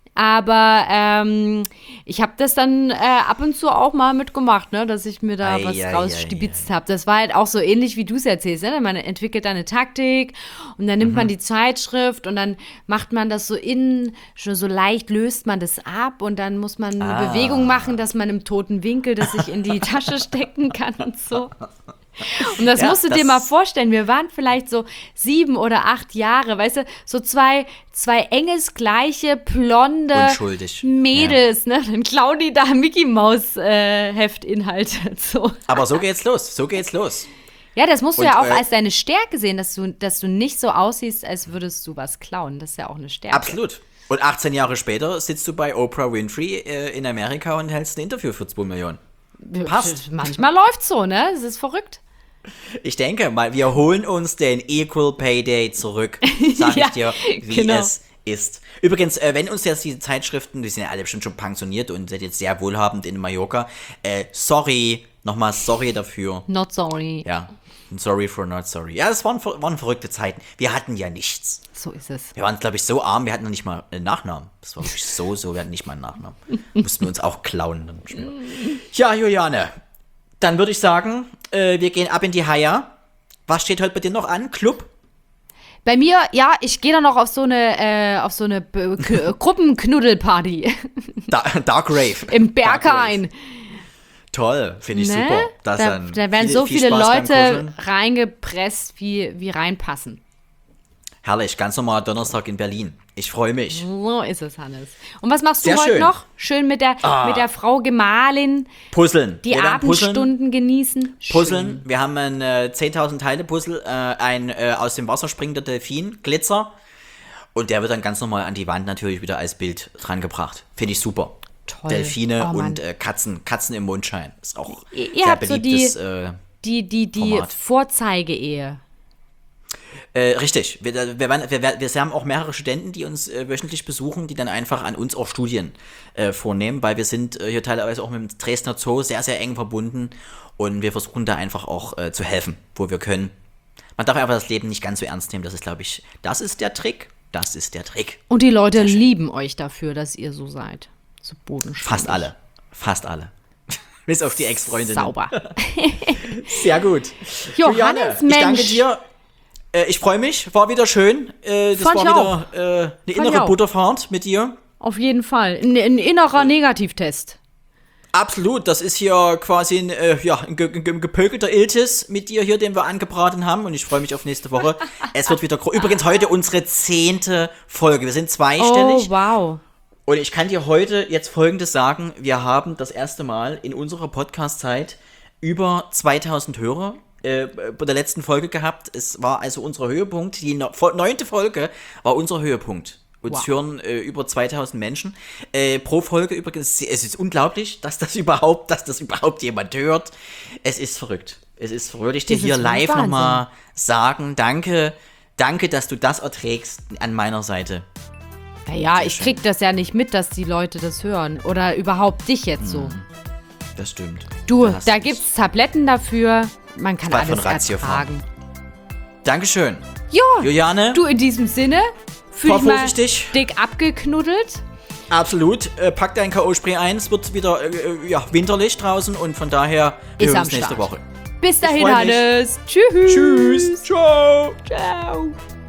aber ähm, ich habe das dann äh, ab und zu auch mal mitgemacht, ne, dass ich mir da Ei, was ei, rausstibitzt habe. Das war halt auch so ähnlich, wie du es erzählst, ne? Man entwickelt da eine Taktik und dann nimmt man die Zeitschrift und dann macht man das so innen, schon so leicht löst man das ab und dann muss man eine Bewegung machen, dass man im toten Winkel das sich in die Tasche stecken kann und so. Und das Ja, musst du das- dir mal vorstellen, wir waren vielleicht so sieben oder acht Jahre, weißt du, so zwei, zwei engelsgleiche, blonde Unschuldig. Mädels, ne? Dann klauen die da Mickey Maus äh, Heftinhalte. So. Aber so geht's los. So geht's los. Ja, das musst du Und, ja auch äh, als deine Stärke sehen, dass du, dass du nicht so aussiehst, als würdest du was klauen. Das ist ja auch eine Stärke. Absolut. Und achtzehn Jahre später sitzt du bei Oprah Winfrey äh, in Amerika und hältst ein Interview für zwei Millionen. Passt. Manchmal läuft's so, ne? Das ist verrückt. Ich denke mal, wir holen uns den Equal Pay Day zurück, sag Ja, ich dir, wie genau. es ist. Übrigens, äh, wenn uns jetzt diese Zeitschriften, die sind ja alle bestimmt schon pensioniert und sind jetzt sehr wohlhabend in Mallorca, äh, sorry, nochmal sorry dafür. Not sorry. Ja, sorry for not sorry. Ja, es waren, ver- waren verrückte Zeiten. Wir hatten ja nichts. So ist es. Wir waren, glaube ich, so arm, wir hatten noch nicht mal einen Nachnamen. Das war wirklich so, so, wir hatten nicht mal einen Nachnamen. Mussten wir uns auch klauen. Dann schnell. Ja, Juliane, dann würde ich sagen, äh, wir gehen ab in die Haia. Was steht heute bei dir noch an? Club? Bei mir, ja, ich gehe dann noch auf so eine, äh, auf so eine B- K- Gruppenknuddelparty Da Dark Rave. im Dark Berghain. Rave. Toll, finde ich Ne? super. Das Da, dann da werden viel- so viel viele Spaß beim Leute Kuscheln. reingepresst, wie, wie reinpassen. Herrlich, ganz normal Donnerstag in Berlin. Ich freue mich. So ist es, Hannes. Und was machst du Sehr heute schön. noch? Schön mit der, Ah. mit der Frau Gemahlin Puzzeln. die Wir werden puzzeln. Abendstunden genießen. Puzzeln. Wir haben ein äh, zehntausend Teile Puzzle, äh, ein äh, aus dem Wasser springender Delfin, Glitzer. Und der wird dann ganz normal an die Wand natürlich wieder als Bild drangebracht. Finde ich super. Toll. Delfine Oh, Mann. und äh, Katzen, Katzen im Mondschein. Ist auch Ihr sehr habt so die- beliebtes. äh, Die, die, die Format. Vorzeige-Ehe. Äh, richtig. Wir, wir, werden- wir, wir, wir haben auch mehrere Studenten, die uns äh, wöchentlich besuchen, die dann einfach an uns auch Studien äh, vornehmen, weil wir sind äh, hier teilweise auch mit dem Dresdner Zoo sehr, sehr eng verbunden und wir versuchen da einfach auch äh, zu helfen, wo wir können. Man darf einfach das Leben nicht ganz so ernst nehmen. Das ist, glaube ich, das ist der Trick. Das ist der Trick. Und die Leute lieben euch dafür, dass ihr so seid. So bodenständig. Fast alle. Fast alle. Bis auf die Ex-Freundinnen. Sauber. Sehr gut. Johannes, Juliane, ich danke Mensch. dir. Äh, ich freue mich. War wieder schön. Äh, das Fand war ich wieder äh, eine ich innere auch. Butterfahrt mit dir. Auf jeden Fall. Ein, ein innerer Negativtest. Absolut, das ist hier quasi ein, äh, ja, ein, ge ge gepökelter Iltis mit dir hier, den wir angebraten haben. Und ich freue mich auf nächste Woche. Es wird wieder gro- Übrigens heute unsere zehnte Folge. Wir sind zweistellig. Oh, wow. Und ich kann dir heute jetzt Folgendes sagen. Wir haben das erste Mal in unserer Podcast-Zeit über zweitausend Hörer äh, bei der letzten Folge gehabt. Es war also unser Höhepunkt. Die no neunte Folge war unser Höhepunkt. Uns Wow. hören äh, über zweitausend Menschen äh, pro Folge. Übrigens, es ist unglaublich, dass das überhaupt, dass das überhaupt jemand hört. Es ist verrückt. Es ist verrückt. Würde ich dir Das hier ist live Wahnsinn. nochmal sagen. Danke, danke, dass du das erträgst an meiner Seite. Naja, Sehr ich schön. krieg das ja nicht mit, dass die Leute das hören. Oder überhaupt dich jetzt so. Das stimmt. Du, hast da recht. gibt's Tabletten dafür. Man kann Bei von alles Ratiofarm. ertragen. Dankeschön. Ja, Juliane, du in diesem Sinne. Fühl Fahr dich mal vorsichtig. dick abgeknuddelt. absolut. Äh, pack dein K O-Spray ein. Es wird wieder äh, äh, ja, winterlich draußen und von daher wir Ist hören am uns nächste Start. Woche. Bis dahin, freu mich. Hannes. Tschüss. Tschüss. Ciao. Ciao.